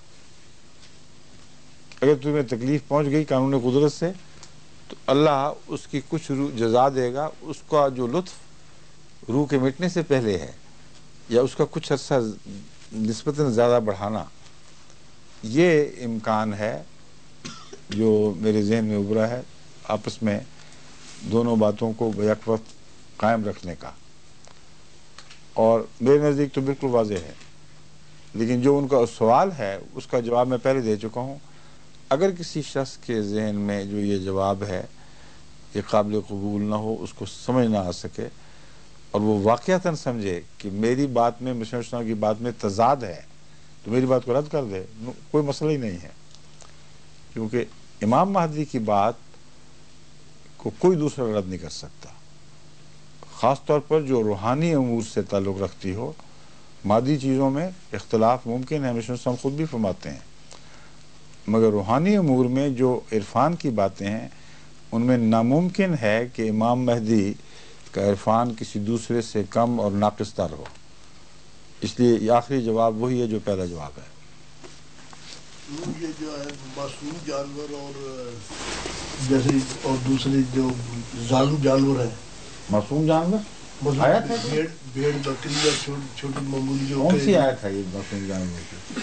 اگر تمہیں تکلیف پہنچ گئی قانون قدرت سے تو اللہ اس کی کچھ روح جزا دے گا. اس کا جو لطف روح کے مٹنے سے پہلے ہے یا اس کا کچھ عرصہ نسبتاً زیادہ بڑھانا، یہ امکان ہے جو میرے ذہن میں ابھرا ہے آپس میں دونوں باتوں کو بیک وقت قائم رکھنے کا. اور میرے نزدیک تو بالکل واضح ہے، لیکن جو ان کا سوال ہے اس کا جواب میں پہلے دے چکا ہوں. اگر کسی شخص کے ذہن میں جو یہ جواب ہے یہ قابل قبول نہ ہو، اس کو سمجھ نہ آ سکے اور وہ واقعتاً سمجھے کہ میری بات میں مسلم اسلام کی بات میں تضاد ہے، تو میری بات کو رد کر دے، کوئی مسئلہ ہی نہیں ہے. کیونکہ امام مہدی کی بات کو کوئی دوسرا رد نہیں کر سکتا، خاص طور پر جو روحانی امور سے تعلق رکھتی ہو. مادی چیزوں میں اختلاف ممکن ہے، مسلم اسلام خود بھی فرماتے ہیں، مگر روحانی امور میں جو عرفان کی باتیں ہیں ان میں ناممکن ہے کہ امام مہدی کا عرفان کسی دوسرے سے کم اور ناقص تر ہو. اس لیے یہ آخری جواب وہی ہے جو پہلا جواب ہے. یہ جو ہے معصوم جانور اور جیسے اور دوسرے جو ظالم جانور ہیں، معصوم جانور آیت ہے بھیڑ بھیڑ بکری یا چھوٹی چھوٹی معمولی جو کون سی آیت ہے یہ معصوم جانور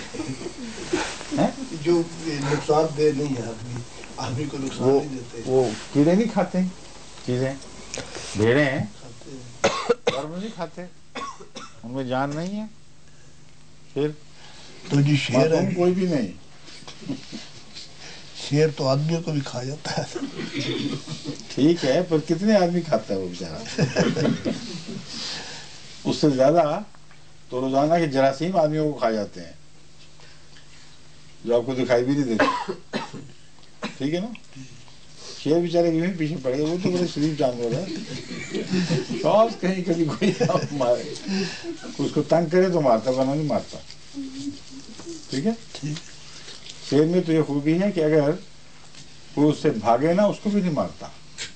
کی؟ جو نقصان دہ نہیں ہے، آدمی آدمی کو نقصان نہیں دیتے. وہ کیڑے نہیں کھاتے چیزیں، بھیڑیں ہیں ورم نہیں کھاتے، ان میں جان نہیں ہے. پھر تو جو شیر ہے کوئی بھی نہیں، شیر تو آدمیوں کو بھی کھا جاتا ہے. ٹھیک ہے، پر کتنے آدمی کھاتا ہے وہ بیچارہ؟ اس سے زیادہ تو روزانہ کے جراثیم آدمیوں کو کھا جاتے ہیں جو آپ کو دکھائی بھی نہیں دیتے. ٹھیک ہے نا؟ شیر بیچارے کے پیچھے پڑے، وہ تو بڑے شریف جانور ہے. شوق کہیں کبھی کوئی مارے اس کو تنگ کرے تو مارتا، ورنہ نہیں مارتا. ٹھیک ہے، شیر میں تو یہ خوبی ہے کہ اگر وہ اس سے بھاگے نا اس کو بھی نہیں مارتا.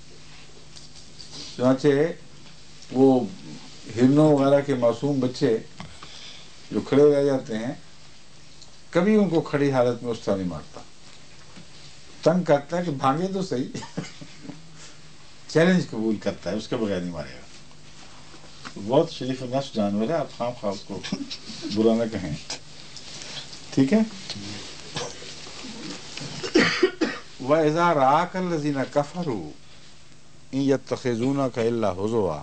چنانچہ وہ ہرنوں وغیرہ کے معصوم بچے جو کھڑے رہ جاتے ہیں کبھی ان کو کھڑی حالت میں اس طرح نہیں مارتا، تنگ کرتا ہے کہ بھاگے تو صحیح. چیلنج قبول کرتا ہے، اس کے بغیر نہیں مارے گا. بہت شریف نفس جانور ہے، آپ خام خواہ اس کو برا نہ کہیں. ٹھیک ہے. وَإِذَا رَآكَ الَّذِينَ كَفَرُوا إِن يَتَّخِذُونَكَ إِلَّا هُزُوًا،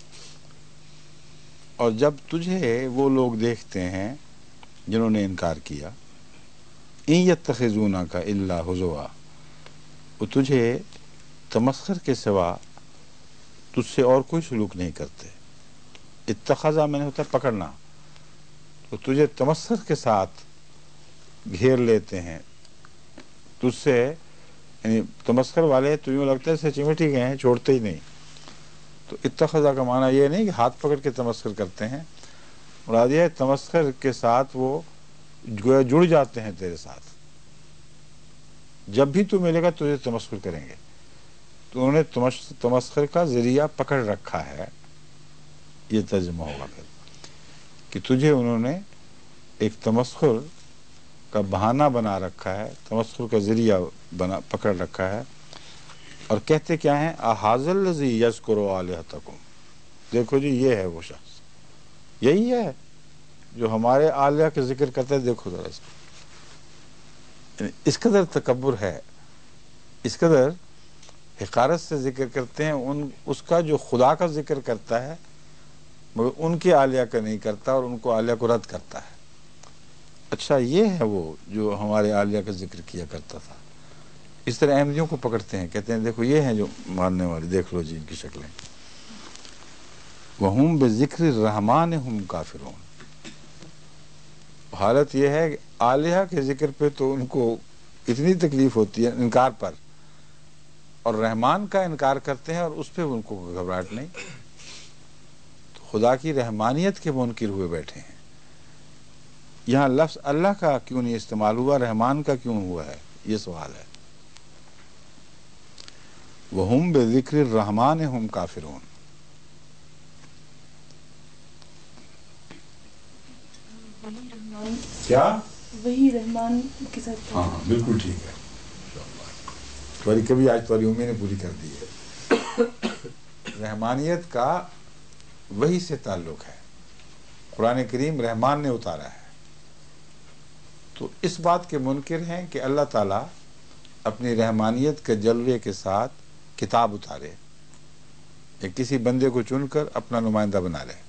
اور جب تجھے وہ لوگ دیکھتے ہیں جنہوں نے انکار کیا، إِن يَتَّخِذُونَكَ إِلَّا هُزُوًا، وہ تجھے تمسخر کے سوا تجھ سے اور کوئی سلوک نہیں کرتے. اتخذا میں نے ہوتا ہے پکڑنا، تو تجھے تمسخر کے ساتھ گھیر لیتے ہیں تجھ سے، یعنی تمسخر والے تجھے لگتا ہے سے چمٹ ہی گئے ہیں، چھوڑتے ہی نہیں. تو اتخذا کا معنی یہ نہیں کہ ہاتھ پکڑ کے تمسخر کرتے ہیں، مراد یہ ہے تمسخر کے ساتھ وہ گویا جڑ جاتے ہیں تیرے ساتھ. جب بھی تو ملے گا تجھے تمسخر کریں گے. تو انہوں نے تمسخر کا ذریعہ پکڑ رکھا ہے، یہ ترجمہ ہوگا پھر کہ تجھے انہوں نے ایک تمسخر کا بہانہ بنا رکھا ہے، تمسخر کا ذریعہ بنا پکڑ رکھا ہے. اور کہتے کیا ہیں؟ احاذ الذی یذکر آلہتکم، دیکھو جی یہ ہے وہ شخص، یہی ہے جو ہمارے آلیہ کے ذکر کرتا ہے. دیکھو ذرا اس کو، اس قدر تکبر ہے، اس قدر حقارت سے ذکر کرتے ہیں ان اس کا جو خدا کا ذکر کرتا ہے مگر ان کے آلیہ کا نہیں کرتا اور ان کو آلیہ کو رد کرتا ہے. اچھا یہ ہے وہ جو ہمارے آلیہ کا ذکر کیا کرتا تھا. اس طرح احمدیوں کو پکڑتے ہیں، کہتے ہیں دیکھو یہ ہیں جو ماننے والے، دیکھ لو جی ان کی شکلیں. وَهُمْ بِذِكْرِ الرَّحْمَٰنِ هُمْ كَافِرُونَ، حالت یہ ہے کہ آلیہ کے ذکر پہ تو ان کو اتنی تکلیف ہوتی ہے انکار پر، اور رحمان کا انکار کرتے ہیں اور اس پہ ان کو گھبراہٹ نہیں. تو خدا کی رحمانیت کے منکر ہوئے بیٹھے ہیں. یہاں لفظ اللہ کا کیوں نہیں استعمال ہوا، رحمان کا کیوں ہوا ہے، یہ سوال ہے. وہم بذکر الرحمن ہم کافرون. وہی رحمان کیا؟ وہی رحمان کے ساتھ. ہاں ہاں بالکل ٹھیک ہے. تمہاری کبھی آج تمہاری امید نے پوری کر دی ہے. رحمانیت کا وہی سے تعلق ہے. قرآن کریم رحمان نے اتارا ہے. تو اس بات کے منکر ہیں کہ اللہ تعالیٰ اپنی رحمانیت کے جلوے کے ساتھ کتاب اتارے یا کسی بندے کو چن کر اپنا نمائندہ بنا لے.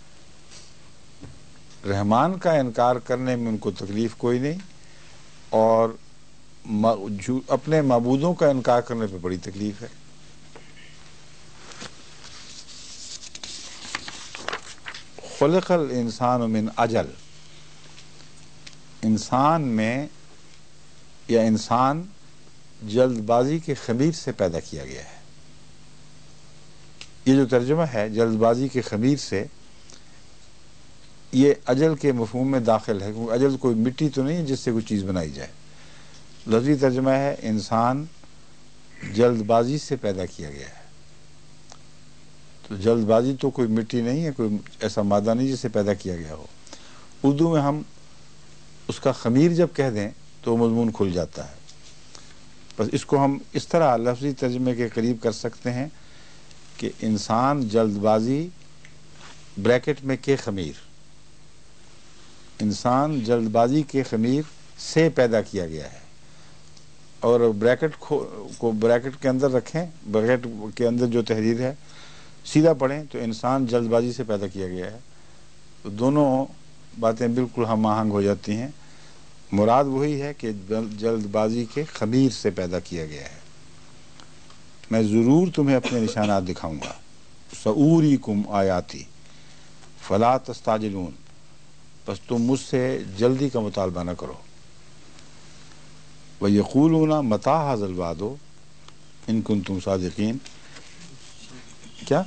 رحمان کا انکار کرنے میں ان کو تکلیف کوئی نہیں، اور اپنے معبودوں کا انکار کرنے پہ بڑی تکلیف ہے. خلق الانسان من اجل، انسان میں یا انسان جلد بازی کے خمیر سے پیدا کیا گیا ہے. یہ جو ترجمہ ہے جلد بازی کے خمیر سے، یہ اجل کے مفہوم میں داخل ہے، کیونکہ اجل کوئی مٹی تو نہیں ہے جس سے کوئی چیز بنائی جائے. لفظی ترجمہ ہے انسان جلد بازی سے پیدا کیا گیا ہے. تو جلد بازی تو کوئی مٹی نہیں ہے، کوئی ایسا مادہ نہیں جس سے پیدا کیا گیا ہو. اردو میں ہم اس کا خمیر جب کہہ دیں تو مضمون کھل جاتا ہے. بس اس کو ہم اس طرح لفظی ترجمے کے قریب کر سکتے ہیں کہ انسان جلد بازی بریکٹ میں کے خمیر، انسان جلد بازی کے خمیر سے پیدا کیا گیا ہے. اور بریکٹ کو بریکٹ کے اندر رکھیں، بریکٹ کے اندر جو تحریر ہے سیدھا پڑھیں تو انسان جلد بازی سے پیدا کیا گیا ہے. تو دونوں باتیں بالکل ہم آہنگ ہو جاتی ہیں. مراد وہی ہے کہ جلد بازی کے خمیر سے پیدا کیا گیا ہے. میں ضرور تمہیں اپنے نشانات دکھاؤں گا. سأوریکم آیاتی فلا تستعجلون، بس تم مجھ سے جلدی کا مطالبہ نہ کرو. وَيَقُولُونَ مَتَىٰ هَٰذَا الْوَعْدُ إِن كُنتُمْ صَادِقِينَ. کیا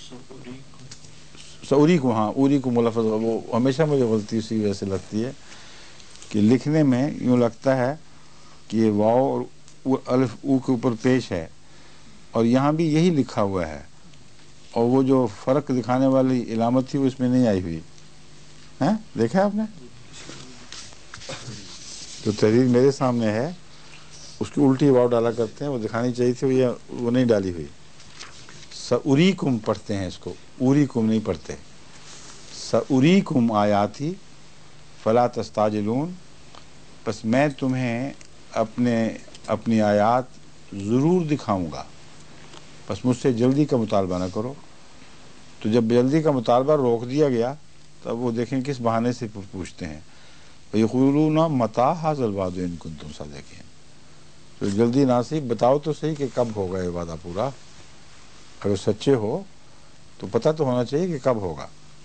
سأوریکم، ہاں اوریکم لفظ وہ ہمیشہ مجھے غلطی اسی وجہ سے لگتی ہے کہ لکھنے میں یوں لگتا ہے کہ یہ واو اور الف او کے اوپر پیش ہے، اور یہاں بھی یہی لکھا ہوا ہے، اور وہ جو فرق دکھانے والی علامت تھی وہ اس میں نہیں آئی ہوئی ہے. دیکھا آپ نے؟ جو تحریر میرے سامنے ہے اس کی الٹی واو ڈالا کرتے ہیں، وہ دکھانی چاہیے تھی، وہ وہ نہیں ڈالی ہوئی. سأوریکم پڑھتے ہیں اس کو، اوریکم نہیں پڑھتے. سأوریکم آیاتی فلا تستعجلون، بس میں تمہیں اپنے اپنی آیات ضرور دکھاؤں گا، بس مجھ سے جلدی کا مطالبہ نہ کرو. تو جب جلدی کا مطالبہ روک دیا گیا تب وہ دیکھیں کس بہانے سے پوچھتے ہیں. وَيَقُولُونَ مَتَىٰ هَٰذَا الْوَعْدُ إِن كُنتُمْ صَادِقِينَ. تو جلدی ناصب بتاؤ تو صحیح کہ کب ہوگا یہ وعدہ پورا. اگر سچے ہو تو پتہ تو ہونا چاہیے کہ کب ہوگا.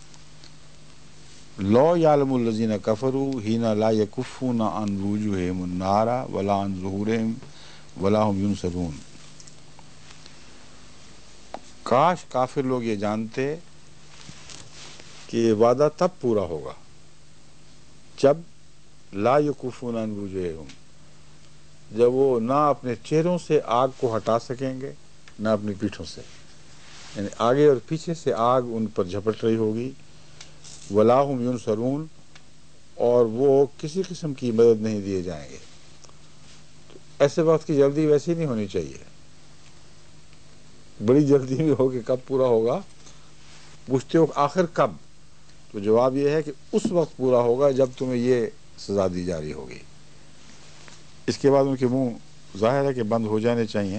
لَوْ يَعْلَمُ الَّذِينَ كَفَرُوا حِينَ لَا يَكُفُّونَ عَنْ وُجُوهِهِمُ النَّارَ وَلَا عَنْ ظُهُورِهِمْ وَلَا هُمْ يُنصَرُونَ. کاش کافر لوگ یہ جانتے کہ یہ وعدہ تب پورا ہوگا جب لا یکفون عن وجوہہم، جب وہ نہ اپنے چہروں سے آگ کو ہٹا سکیں گے نہ اپنی پیٹھوں سے، یعنی آگے اور پیچھے سے آگ ان پر جھپٹ رہی ہوگی. ولا ہم ینصرون، اور وہ کسی قسم کی مدد نہیں دیے جائیں گے. تو ایسے وقت کی جلدی ویسی نہیں ہونی چاہیے. بڑی جلدی بھی ہو کہ کب پورا ہوگا. پوچھتے ہو آخر کب، تو جواب یہ ہے کہ اس وقت پورا ہوگا جب تمہیں یہ سزا دی جا رہی ہوگی. اس کے بعد ان کے منہ ظاہر ہے کہ بند ہو جانے چاہیے.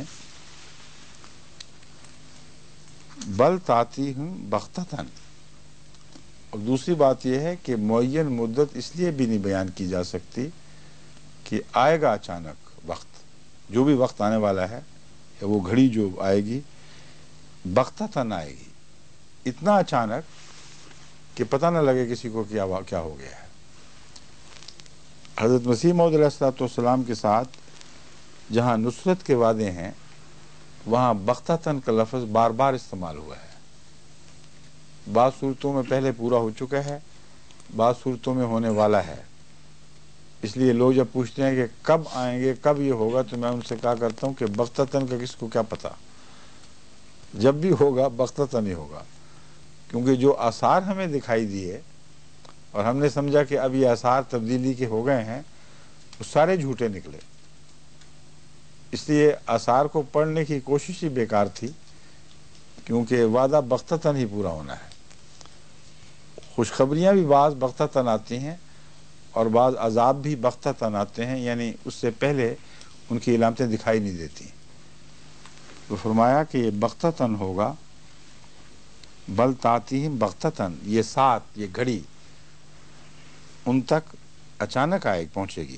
بل تاتیہم بغتتاً، اور دوسری بات یہ ہے کہ معین مدت اس لیے بھی نہیں بیان کی جا سکتی کہ آئے گا اچانک وقت، جو بھی وقت آنے والا ہے یا وہ گھڑی جو آئے گی بغتتاً آئے گی، اتنا اچانک کہ پتہ نہ لگے کسی کو کیا کیا ہو گیا ہے. حضرت مسیح موعود علیہ الصلوۃ والسلام کے ساتھ جہاں نصرت کے وعدے ہیں وہاں بغتتاً کا لفظ بار بار استعمال ہوا ہے. بعض صورتوں میں پہلے پورا ہو چکا ہے، بعض صورتوں میں ہونے والا ہے. اس لیے لوگ جب پوچھتے ہیں کہ کب آئیں گے کب یہ ہوگا تو میں ان سے کہا کرتا ہوں کہ بغتتاً کا کس کو کیا پتہ. جب بھی ہوگا بغتتاً ہی ہوگا، کیونکہ جو آثار ہمیں دکھائی دیے اور ہم نے سمجھا کہ اب یہ آثار تبدیلی کے ہو گئے ہیں، وہ سارے جھوٹے نکلے، اس لیے آثار کو پڑھنے کی کوشش ہی بیکار تھی، کیونکہ وعدہ بغتتاً ہی پورا ہونا ہے۔ خوشخبریاں بھی بعض بغتتاً آتی ہیں اور بعض عذاب بھی بغتتاً آتے ہیں، یعنی اس سے پہلے ان کی علامتیں دکھائی نہیں دیتی۔ تو فرمایا کہ یہ بغتتاً ہوگا، بل تاتیہم بغتتاً، یہ ساتھ، یہ گھڑی ان تک اچانک آئے پہنچے گی۔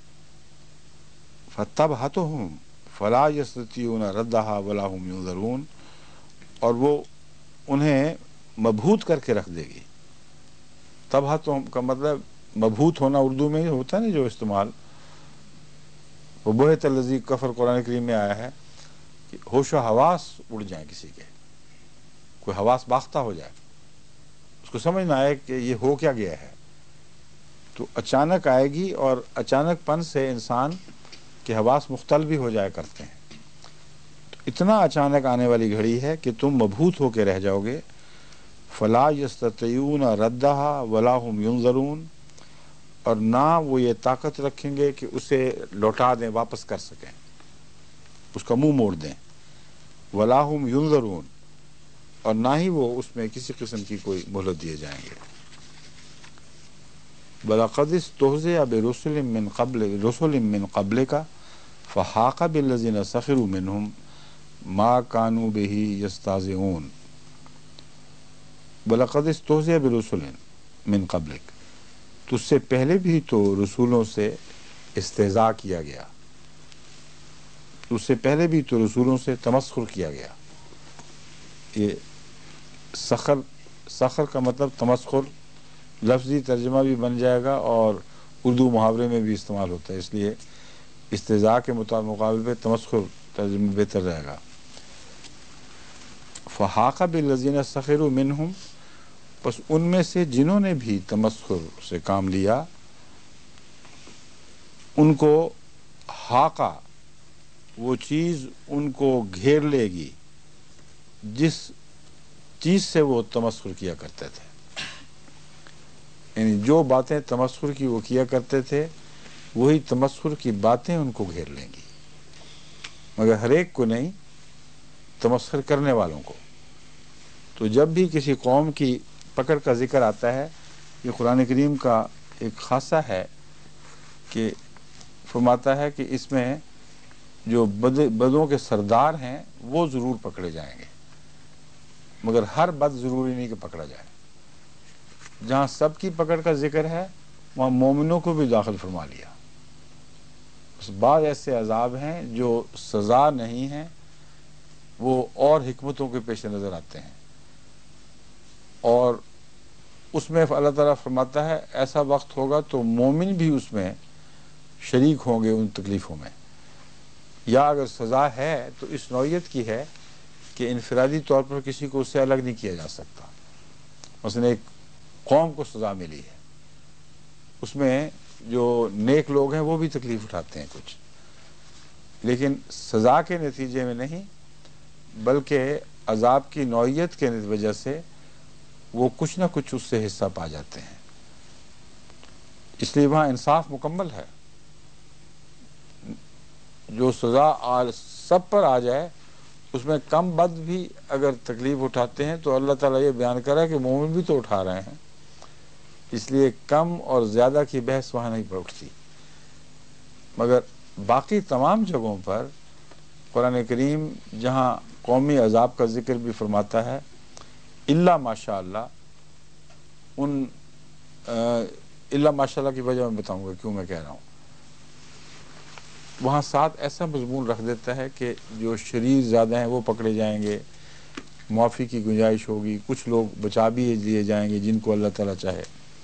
فتبہتہم فلا یستطیعون ردہا ولا ہم ینظرون، اور وہ انہیں مبہوت کر کے رکھ دے گی۔ تبہتہم کا مطلب مبہوت ہونا اردو میں ہوتا ہے نا جو استعمال، وہ بہت الذی کفر قرآن کریم میں آیا ہے کہ ہوش و حواس اڑ جائیں کسی کے، کوئی حواس باختہ ہو جائے، اس کو سمجھ نہ آئے کہ یہ ہو کیا گیا ہے، تو اچانک آئے گی، اور اچانک پن سے انسان کے حواس مختل بھی ہو جایا کرتے ہیں۔ تو اتنا اچانک آنے والی گھڑی ہے کہ تم مبہوت ہو کے رہ جاؤ گے۔ فلا یستطیعون ردہا ولا ہم ینظرون، اور نہ وہ یہ طاقت رکھیں گے کہ اسے لوٹا دیں، واپس کر سکیں، اس کا منہ موڑ دیں۔ ولا ہم ینظرون، اور نہ ہی وہ اس میں کسی قسم کی کوئی مہلت دیے جائیں گے۔ بلقد استہزئ برسل من قبل رسل من قبلک فحاق بالذین سخروا منہم ما كانوا بہ یستہزئون۔ بلقد استہزئ برسل من قبلک، تو اس سے پہلے بھی تو رسولوں سے استہزاء کیا گیا، اس سے پہلے بھی تو رسولوں سے تمسخر کیا گیا۔ یہ سخر سخر کا مطلب تمسخر، لفظی ترجمہ بھی بن جائے گا اور اردو محاورے میں بھی استعمال ہوتا ہے، اس لیے استہزاء کے مقابلے پہ تمسخر ترجمہ بہتر رہے گا۔ فحاق بالذین سخروا منہم، پس ان میں سے جنہوں نے بھی تمسخر سے کام لیا، ان کو حاقہ، وہ چیز ان کو گھیر لے گی جس چیز سے وہ تمسخر کیا کرتے تھے، یعنی جو باتیں تمسخر کی وہ کیا کرتے تھے وہی تمسخر کی باتیں ان کو گھیر لیں گی، مگر ہر ایک کو نہیں، تمسخر کرنے والوں کو۔ تو جب بھی کسی قوم کی پکڑ کا ذکر آتا ہے، یہ قرآن کریم کا ایک خاصہ ہے کہ فرماتا ہے کہ اس میں جو بد بدوں کے سردار ہیں وہ ضرور پکڑے جائیں گے، مگر ہر بد ضروری نہیں کہ پکڑا جائے۔ جہاں سب کی پکڑ کا ذکر ہے وہاں مومنوں کو بھی داخل فرما لیا۔ اس بعض ایسے عذاب ہیں جو سزا نہیں ہیں، وہ اور حکمتوں کے پیش نظر آتے ہیں، اور اس میں اللہ تعالیٰ فرماتا ہے ایسا وقت ہوگا تو مومن بھی اس میں شریک ہوں گے ان تکلیفوں میں، یا اگر سزا ہے تو اس نوعیت کی ہے کہ انفرادی طور پر کسی کو اس سے الگ نہیں کیا جا سکتا۔ مثلا ایک قوم کو سزا ملی ہے، اس میں جو نیک لوگ ہیں وہ بھی تکلیف اٹھاتے ہیں کچھ، لیکن سزا کے نتیجے میں نہیں بلکہ عذاب کی نوعیت کے وجہ سے وہ کچھ نہ کچھ اس سے حصہ پا جاتے ہیں، اس لیے وہاں انصاف مکمل ہے۔ جو سزا سب پر آ جائے اس میں کم بد بھی اگر تکلیف اٹھاتے ہیں تو اللہ تعالیٰ یہ بیان کرا کہ مومن بھی تو اٹھا رہے ہیں، اس لیے کم اور زیادہ کی بحث وہاں نہیں اٹھتی۔ مگر باقی تمام جگہوں پر قرآن کریم جہاں قومی عذاب کا ذکر بھی فرماتا ہے، الا ماشاء اللہ، ان الا ماشاء اللہ کی وجہ میں بتاؤں گا کیوں میں کہہ رہا ہوں، وہاں ساتھ ایسا مضمون رکھ دیتا ہے کہ جو شریر زیادہ ہیں وہ پکڑے جائیں گے، معافی کی گنجائش ہوگی، کچھ لوگ بچا بھی دیے جائیں گے جن کو اللہ تعالیٰ چاہے۔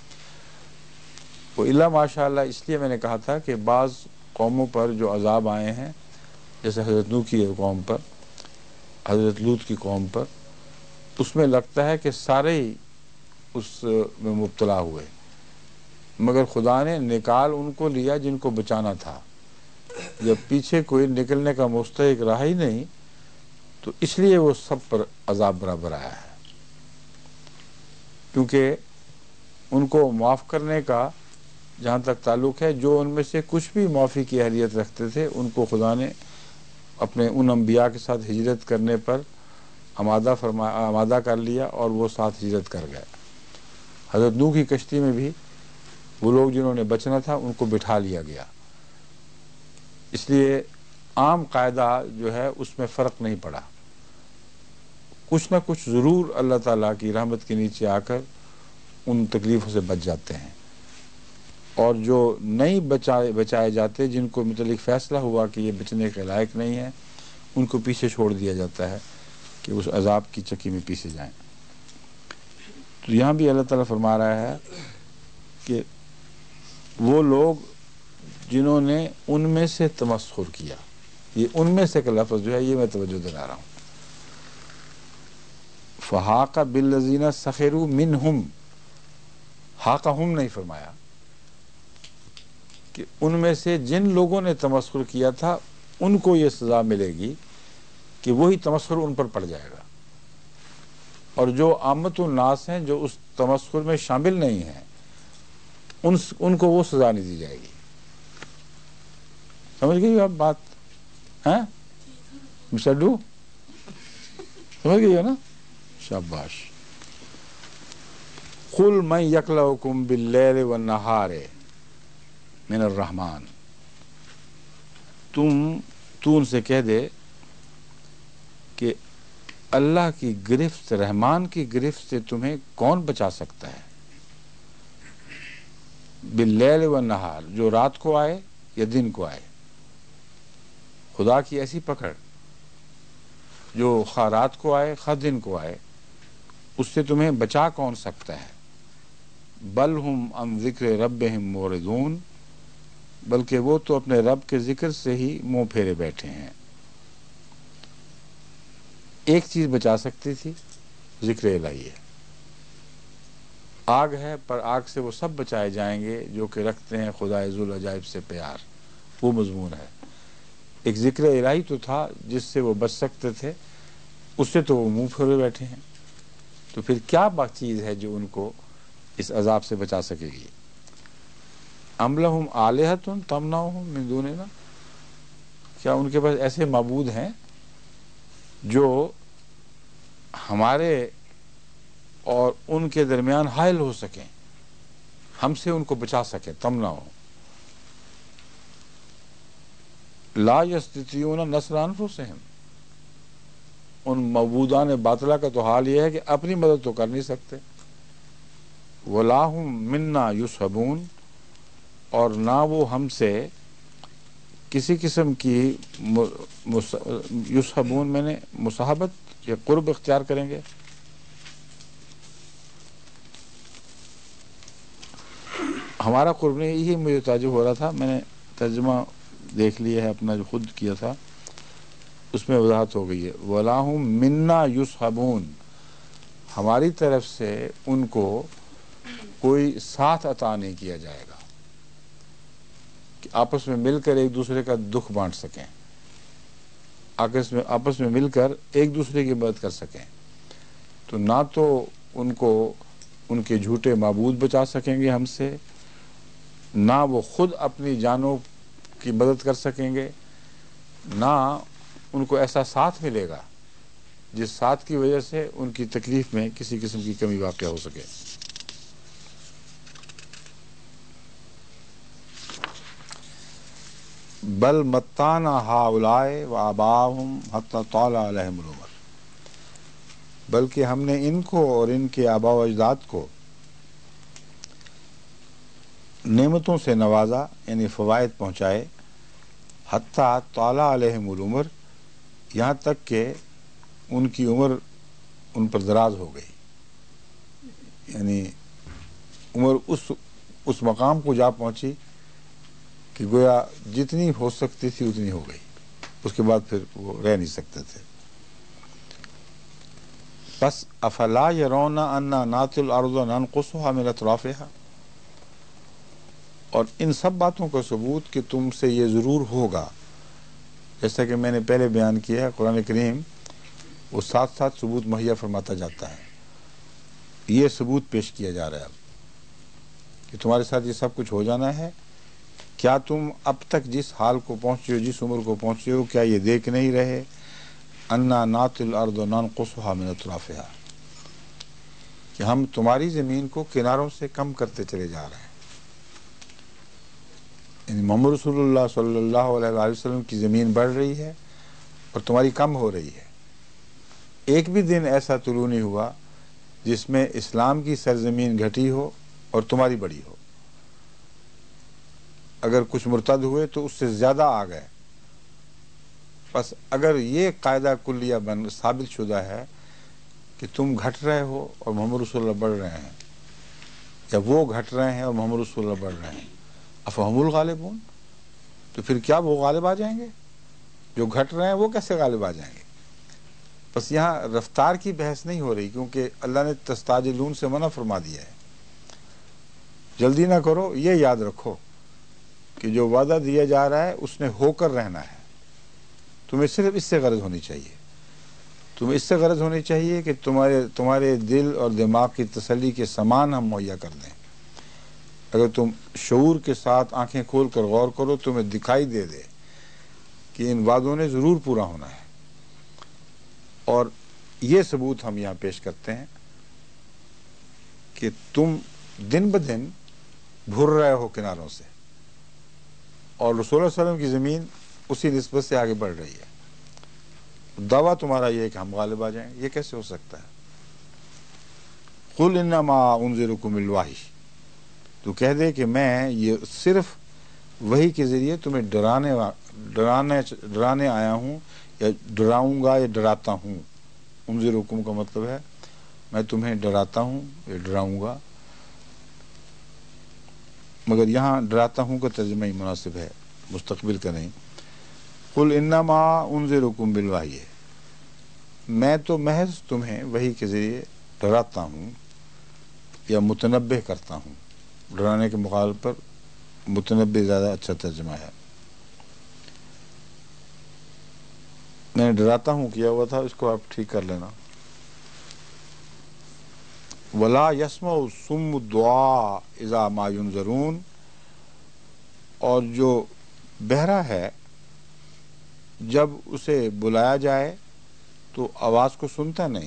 وہ الا ماشاء اللہ اس لیے میں نے کہا تھا کہ بعض قوموں پر جو عذاب آئے ہیں، جیسے حضرت نوح کی قوم پر، حضرت لوط کی قوم پر، اس میں لگتا ہے کہ سارے ہی اس میں مبتلا ہوئے، مگر خدا نے نکال ان کو لیا جن کو بچانا تھا۔ جب پیچھے کوئی نکلنے کا مستحق رہا ہی نہیں تو اس لیے وہ سب پر عذاب برابر آیا ہے، کیونکہ ان کو معاف کرنے کا جہاں تک تعلق ہے، جو ان میں سے کچھ بھی معافی کی اہلیت رکھتے تھے ان کو خدا نے اپنے ان انبیاء کے ساتھ ہجرت کرنے پر آمادہ فرما آمادہ کر لیا، اور وہ ساتھ ہجرت کر گئے۔ حضرت نوح کی کشتی میں بھی وہ لوگ جنہوں نے بچنا تھا ان کو بٹھا لیا گیا، اس لیے عام قاعدہ جو ہے اس میں فرق نہیں پڑا، کچھ نہ کچھ ضرور اللہ تعالیٰ کی رحمت کے نیچے آ کر ان تکلیفوں سے بچ جاتے ہیں، اور جو نہیں بچائے بچائے جاتے، جن کو متعلق فیصلہ ہوا کہ یہ بچنے کے لائق نہیں ہیں، ان کو پیچھے چھوڑ دیا جاتا ہے کہ اس عذاب کی چکی میں پیچھے جائیں۔ تو یہاں بھی اللہ تعالیٰ فرما رہا ہے کہ وہ لوگ جنہوں نے ان میں سے تمسخر کیا، یہ ان میں سے کا لفظ جو ہے یہ میں توجہ دلا رہا ہوں، فحاق بالذین سخروا منہم، حاق ہم نہیں فرمایا، کہ ان میں سے جن لوگوں نے تمسخر کیا تھا ان کو یہ سزا ملے گی کہ وہی تمسخر ان پر پڑ جائے گا، اور جو عامت الناس ہیں جو اس تمسخر میں شامل نہیں ہیں ان ان کو وہ سزا نہیں دی جائے گی۔ سمجھ گئی آپ بات؟ ہیں مسڈو سمجھ گئی ہو نا؟ شاباش۔ قل من یکلؤکم باللیل والنہار من الرحمن، تم تو ان سے کہہ دے کہ اللہ کی گرفت، رحمان کی گرفت سے تمہیں کون بچا سکتا ہے؟ باللیل والنہار، جو رات کو آئے یا دن کو آئے، خدا کی ایسی پکڑ جو خواہ رات کو آئے خواہ دن کو آئے، اس سے تمہیں بچا کون سکتا ہے؟ بل ہم عن ذکر ربہم موردون، بلکہ وہ تو اپنے رب کے ذکر سے ہی منہ پھیرے بیٹھے ہیں۔ ایک چیز بچا سکتی تھی، ذکر الہی ہے، آگ ہے پر آگ سے وہ سب بچائے جائیں گے جو کہ رکھتے ہیں خدا ذوالعجائب سے پیار، وہ مضمون ہے۔ ایک ذکر الہی تو تھا جس سے وہ بچ سکتے تھے، اس سے تو وہ منہ پھیرے بیٹھے ہیں، تو پھر کیا بات چیز ہے جو ان کو اس عذاب سے بچا سکے گی؟ ام لہم آلہۃ تمنعہم من دوننا، کیا ان کے پاس ایسے معبود ہیں جو ہمارے اور ان کے درمیان حائل ہو سکیں، ہم سے ان کو بچا سکیں؟ تمنعہم لا یستطیعون نصر انفسہم، ان معبودان باطلہ کا تو حال یہ ہے کہ اپنی مدد تو کر نہیں سکتے۔ ولا ہم منا یصحبون، اور نہ وہ ہم سے کسی قسم کی یصحبون میں نے مصاحبت یا قرب اختیار کریں گے۔ ہمارا قرب نہیں، یہی مجھے تعجب ہو رہا تھا، میں نے ترجمہ دیکھ لیا ہے اپنا جو خود کیا تھا، اس میں وضاحت ہو گئی ہے، وَلَا هُم مِنَّا يُصْحَبُونَ، ہماری طرف سے ان کو کوئی ساتھ عطا نہیں کیا جائے گا کہ آپس میں مل کر ایک دوسرے کا دکھ بانٹ سکیں، آپس میں آپس میں مل کر ایک دوسرے کی مدد کر سکیں، تو نہ تو ان کو ان کے جھوٹے معبود بچا سکیں گے ہم سے، نہ وہ خود اپنی جانوں کی مدد کر سکیں گے، نہ ان کو ایسا ساتھ ملے گا جس ساتھ کی وجہ سے ان کی تکلیف میں کسی قسم کی کمی واقع ہو سکے۔ بل متعنا ہؤلاء وآباءهم حتی طال علیہم العمر، بلکہ ہم نے ان کو اور ان کے آباء و اجداد کو نعمتوں سے نوازا، یعنی فوائد پہنچائے، حتی طال علیہم العمر، یہاں تک کہ ان کی عمر ان پر دراز ہو گئی، یعنی عمر اس اس مقام کو جا پہنچی کہ گویا جتنی ہو سکتی تھی اتنی ہو گئی، اس کے بعد پھر وہ رہ نہیں سکتے تھے۔ بس افلا یرون انا ناتی الارض ننقصها من اطرافها، اور ان سب باتوں کا ثبوت کہ تم سے یہ ضرور ہوگا، جیسا کہ میں نے پہلے بیان کیا ہے، قرآن کریم وہ ساتھ ساتھ ثبوت مہیا فرماتا جاتا ہے. یہ ثبوت پیش کیا جا رہا ہے اب کہ تمہارے ساتھ یہ سب کچھ ہو جانا ہے. کیا تم اب تک جس حال کو پہنچے ہو، جس عمر کو پہنچے ہو، کیا یہ دیکھ نہیں رہے انا ناتی الارض ننقصها من اطرافها، کہ ہم تمہاری زمین کو کناروں سے کم کرتے چلے جا رہے ہیں. یعنی محمد رسول اللہ صلی اللہ علیہ وآلہ وسلم کی زمین بڑھ رہی ہے اور تمہاری کم ہو رہی ہے. ایک بھی دن ایسا طلوع نہیں ہوا جس میں اسلام کی سرزمین گھٹی ہو اور تمہاری بڑی ہو. اگر کچھ مرتد ہوئے تو اس سے زیادہ آ گئے. بس اگر یہ قاعدہ کلیہ بن ثابت شدہ ہے کہ تم گھٹ رہے ہو اور محمد رسول اللہ بڑھ رہے ہیں، یا وہ گھٹ رہے ہیں اور محمد رسول اللہ بڑھ رہے ہیں، افہم الغالبون، تو پھر کیا وہ غالب آ جائیں گے؟ جو گھٹ رہے ہیں وہ کیسے غالب آ جائیں گے؟ بس یہاں رفتار کی بحث نہیں ہو رہی، کیونکہ اللہ نے تستعجلون سے منع فرما دیا ہے. جلدی نہ کرو، یہ یاد رکھو کہ جو وعدہ دیا جا رہا ہے اس نے ہو کر رہنا ہے. تمہیں صرف اس سے غرض ہونی چاہیے، تمہیں اس سے غرض ہونی چاہیے کہ تمہارے تمہارے دل اور دماغ کی تسلی کے سامان ہم مہیا کر دیں. اگر تم شعور کے ساتھ آنکھیں کھول کر غور کرو، تمہیں دکھائی دے دے کہ ان وعدوں نے ضرور پورا ہونا ہے. اور یہ ثبوت ہم یہاں پیش کرتے ہیں کہ تم دن بدن بھر رہے ہو کناروں سے، اور رسول اللہ صلی اللہ علیہ وسلم کی زمین اسی نسبت سے آگے بڑھ رہی ہے. دعویٰ تمہارا یہ ہے کہ ہم غالب آ جائیں، یہ کیسے ہو سکتا ہے؟ قل انما انذرکم بالوحی، تو کہہ دے کہ میں یہ صرف وحی کے ذریعے تمہیں ڈرانے ڈرانے ڈرانے آیا ہوں، یا ڈراؤں گا یا ڈراتا ہوں. انذرکم کا مطلب ہے میں تمہیں ڈراتا ہوں یا ڈراؤں گا، مگر یہاں ڈراتا ہوں کا ترجمہ ہی مناسب ہے، مستقبل کا نہیں. قل انما انذرکم بالوحی، میں تو محض تمہیں وحی کے ذریعے ڈراتا ہوں یا متنبہ کرتا ہوں. ڈرانے کے مقابل پر متنبہ زیادہ اچھا ترجمہ ہے. میں نے ڈراتا ہوں کیا ہوا تھا، اس کو آپ ٹھیک کر لینا. ولا یسمع الصم الدعاء اذا ما ينذرون، اور جو بہرا ہے جب اسے بلایا جائے تو آواز کو سنتا نہیں.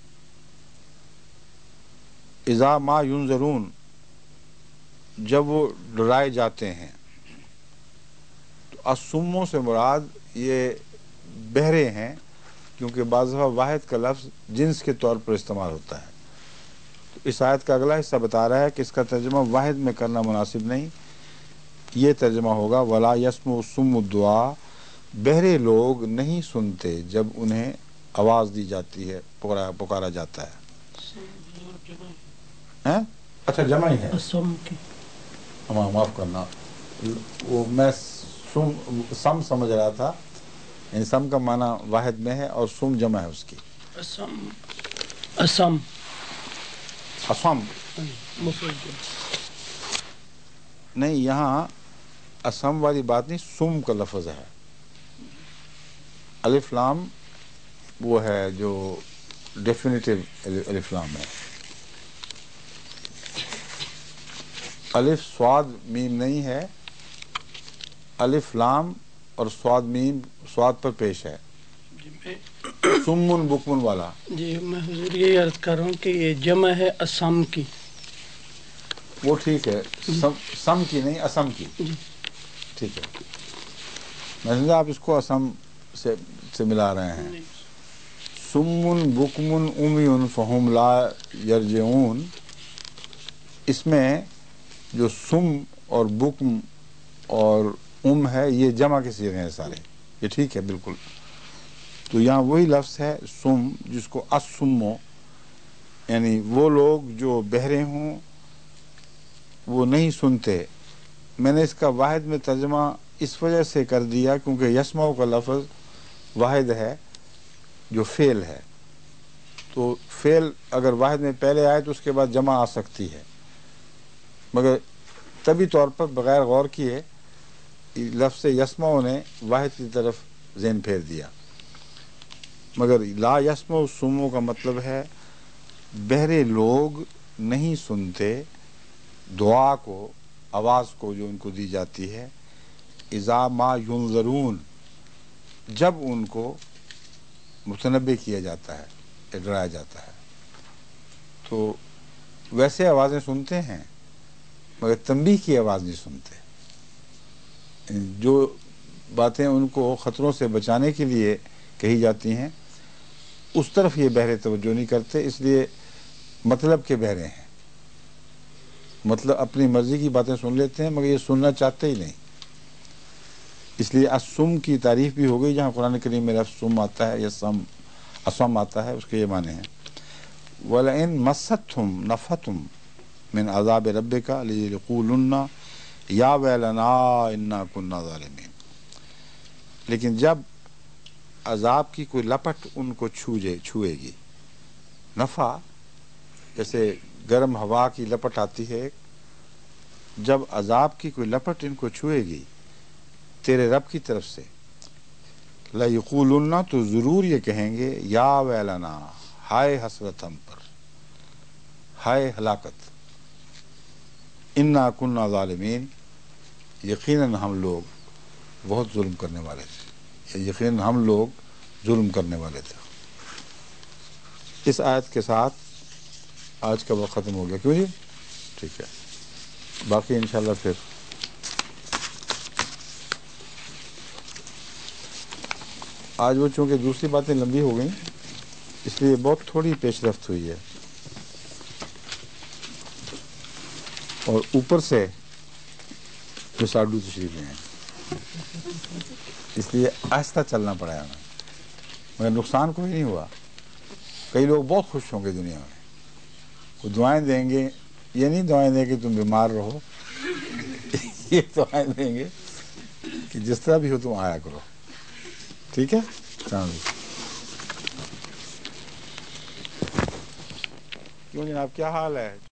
اذا ما ينذرون، جب وہ ڈرائے جاتے ہیں. تو الصموں سے مراد یہ بہرے ہیں، کیونکہ بعض دفعہ واحد کا لفظ جنس کے طور پر استعمال ہوتا ہے. تو اس آیت کا اگلا حصہ بتا رہا ہے کہ اس کا ترجمہ واحد میں کرنا مناسب نہیں. یہ ترجمہ ہوگا ولا یسمع الصم الدعاء، بہرے لوگ نہیں سنتے جب انہیں آواز دی جاتی ہے، پکارا پکارا جاتا ہے. ہیں؟ اچھا جمع ہی ہے، معاف کرنا، وہ میں سم سم سمجھ رہا تھا. یعنی سم کا معنی واحد میں ہے اور سم جمع ہے اس کی. اسم اسم اسم نہیں، یہاں اسم والی بات نہیں، سم کا لفظ ہے. الف لام وہ ہے جو ڈیفینیٹیو الف لام ہے. الف سواد میم نہیں ہے، الف لام اور سواد میم سواد پر پیش ہے. سمن بکمن والا. جی میں حضور یہ عرض کر رہا ہوں کہ یہ جمع ہے اسم کی. وہ ٹھیک ہے، سم سم کی نہیں، اسم کی. جی ٹھیک ہے. میں سمجھا آپ اس کو اسم سے سے ملا رہے ہیں. سمن بکمن امی فہم لا یرجعون، اس میں جو سم اور بکم اور ام ہے یہ جمع کے صیغے ہیں سارے. یہ ٹھیک ہے بالکل. تو یہاں وہی لفظ ہے سم، جس کو السمو، یعنی وہ لوگ جو بہرے ہوں وہ نہیں سنتے. میں نے اس کا واحد میں ترجمہ اس وجہ سے کر دیا کیونکہ یسمعو کا لفظ واحد ہے جو فعل ہے. تو فعل اگر واحد میں پہلے آئے تو اس کے بعد جمع آ سکتی ہے، مگر طبی طور پر بغیر غور کیے لفظ یسمعو نے واحد کی طرف ذہن پھیر دیا. مگر لا یسمع الصم کا مطلب ہے بہرے لوگ نہیں سنتے دعا کو، آواز کو جو ان کو دی جاتی ہے، اذا ما ینذرون، جب ان کو متنبہ کیا جاتا ہے، ڈرایا جاتا ہے۔ تو ویسے آوازیں سنتے ہیں مگر تنبیہ کی آواز نہیں سنتے۔ جو باتیں ان کو خطروں سے بچانے کے لیے کہی جاتی ہیں اس طرف یہ بہرے توجہ نہیں کرتے، اس لیے مطلب کے بہرے ہیں، مطلب اپنی مرضی کی باتیں سن لیتے ہیں مگر یہ سننا چاہتے ہی نہیں۔ اس لیے الصم کی تعریف بھی ہو گئی، جہاں قرآن کریم میں لفظ صم آتا ہے یا سم اصم آتا ہے، اس کے یہ معنی ہیں وَلَئِن مَسَّتْهُمْ نَفْحَةٌ مِّنْ عَذَابِ رَبِّكَ لَيَقُولُنَّ یا ویلنا انا کنا ظالمین، لیکن جب عذاب کی کوئی لپٹ ان کو چھوجے چھوئے گی، نفع جیسے گرم ہوا کی لپٹ آتی ہے، جب عذاب کی کوئی لپٹ ان کو چھوئے گی تیرے رب کی طرف سے، لَيَقُولُنَّ تو ضرور یہ کہیں گے یا ویلنا، ہائے حسرت ہم پر، ہائے ہلاکت، انا کنا ظالمین، یقیناً ہم لوگ بہت ظلم کرنے والے تھے، یا یقیناً ہم لوگ ظلم کرنے والے تھے۔ اس آیت کے ساتھ آج کا وقت ختم ہو گیا، کیوں جی؟ ٹھیک ہے، باقی انشاءاللہ پھر آج وہ چونکہ دوسری باتیں لمبی ہو گئیں اس لیے بہت تھوڑی پیش رفت ہوئی ہے، اور اوپر سے جو ساڈو تشریف میں ہیں، اس لیے آہستہ چلنا پڑا ہے ہمیں، مگر نقصان کوئی نہیں ہوا۔ کئی لوگ بہت خوش ہوں گے دنیا میں، وہ دعائیں دیں گے، یہ نہیں دعائیں دیں کہ تم بیمار رہو، یہ دعائیں دیں گے کہ جس طرح بھی ہو تم آیا کرو، ٹھیک ہے؟ السلام علیکم۔ کیوں جناب، کیا حال ہے؟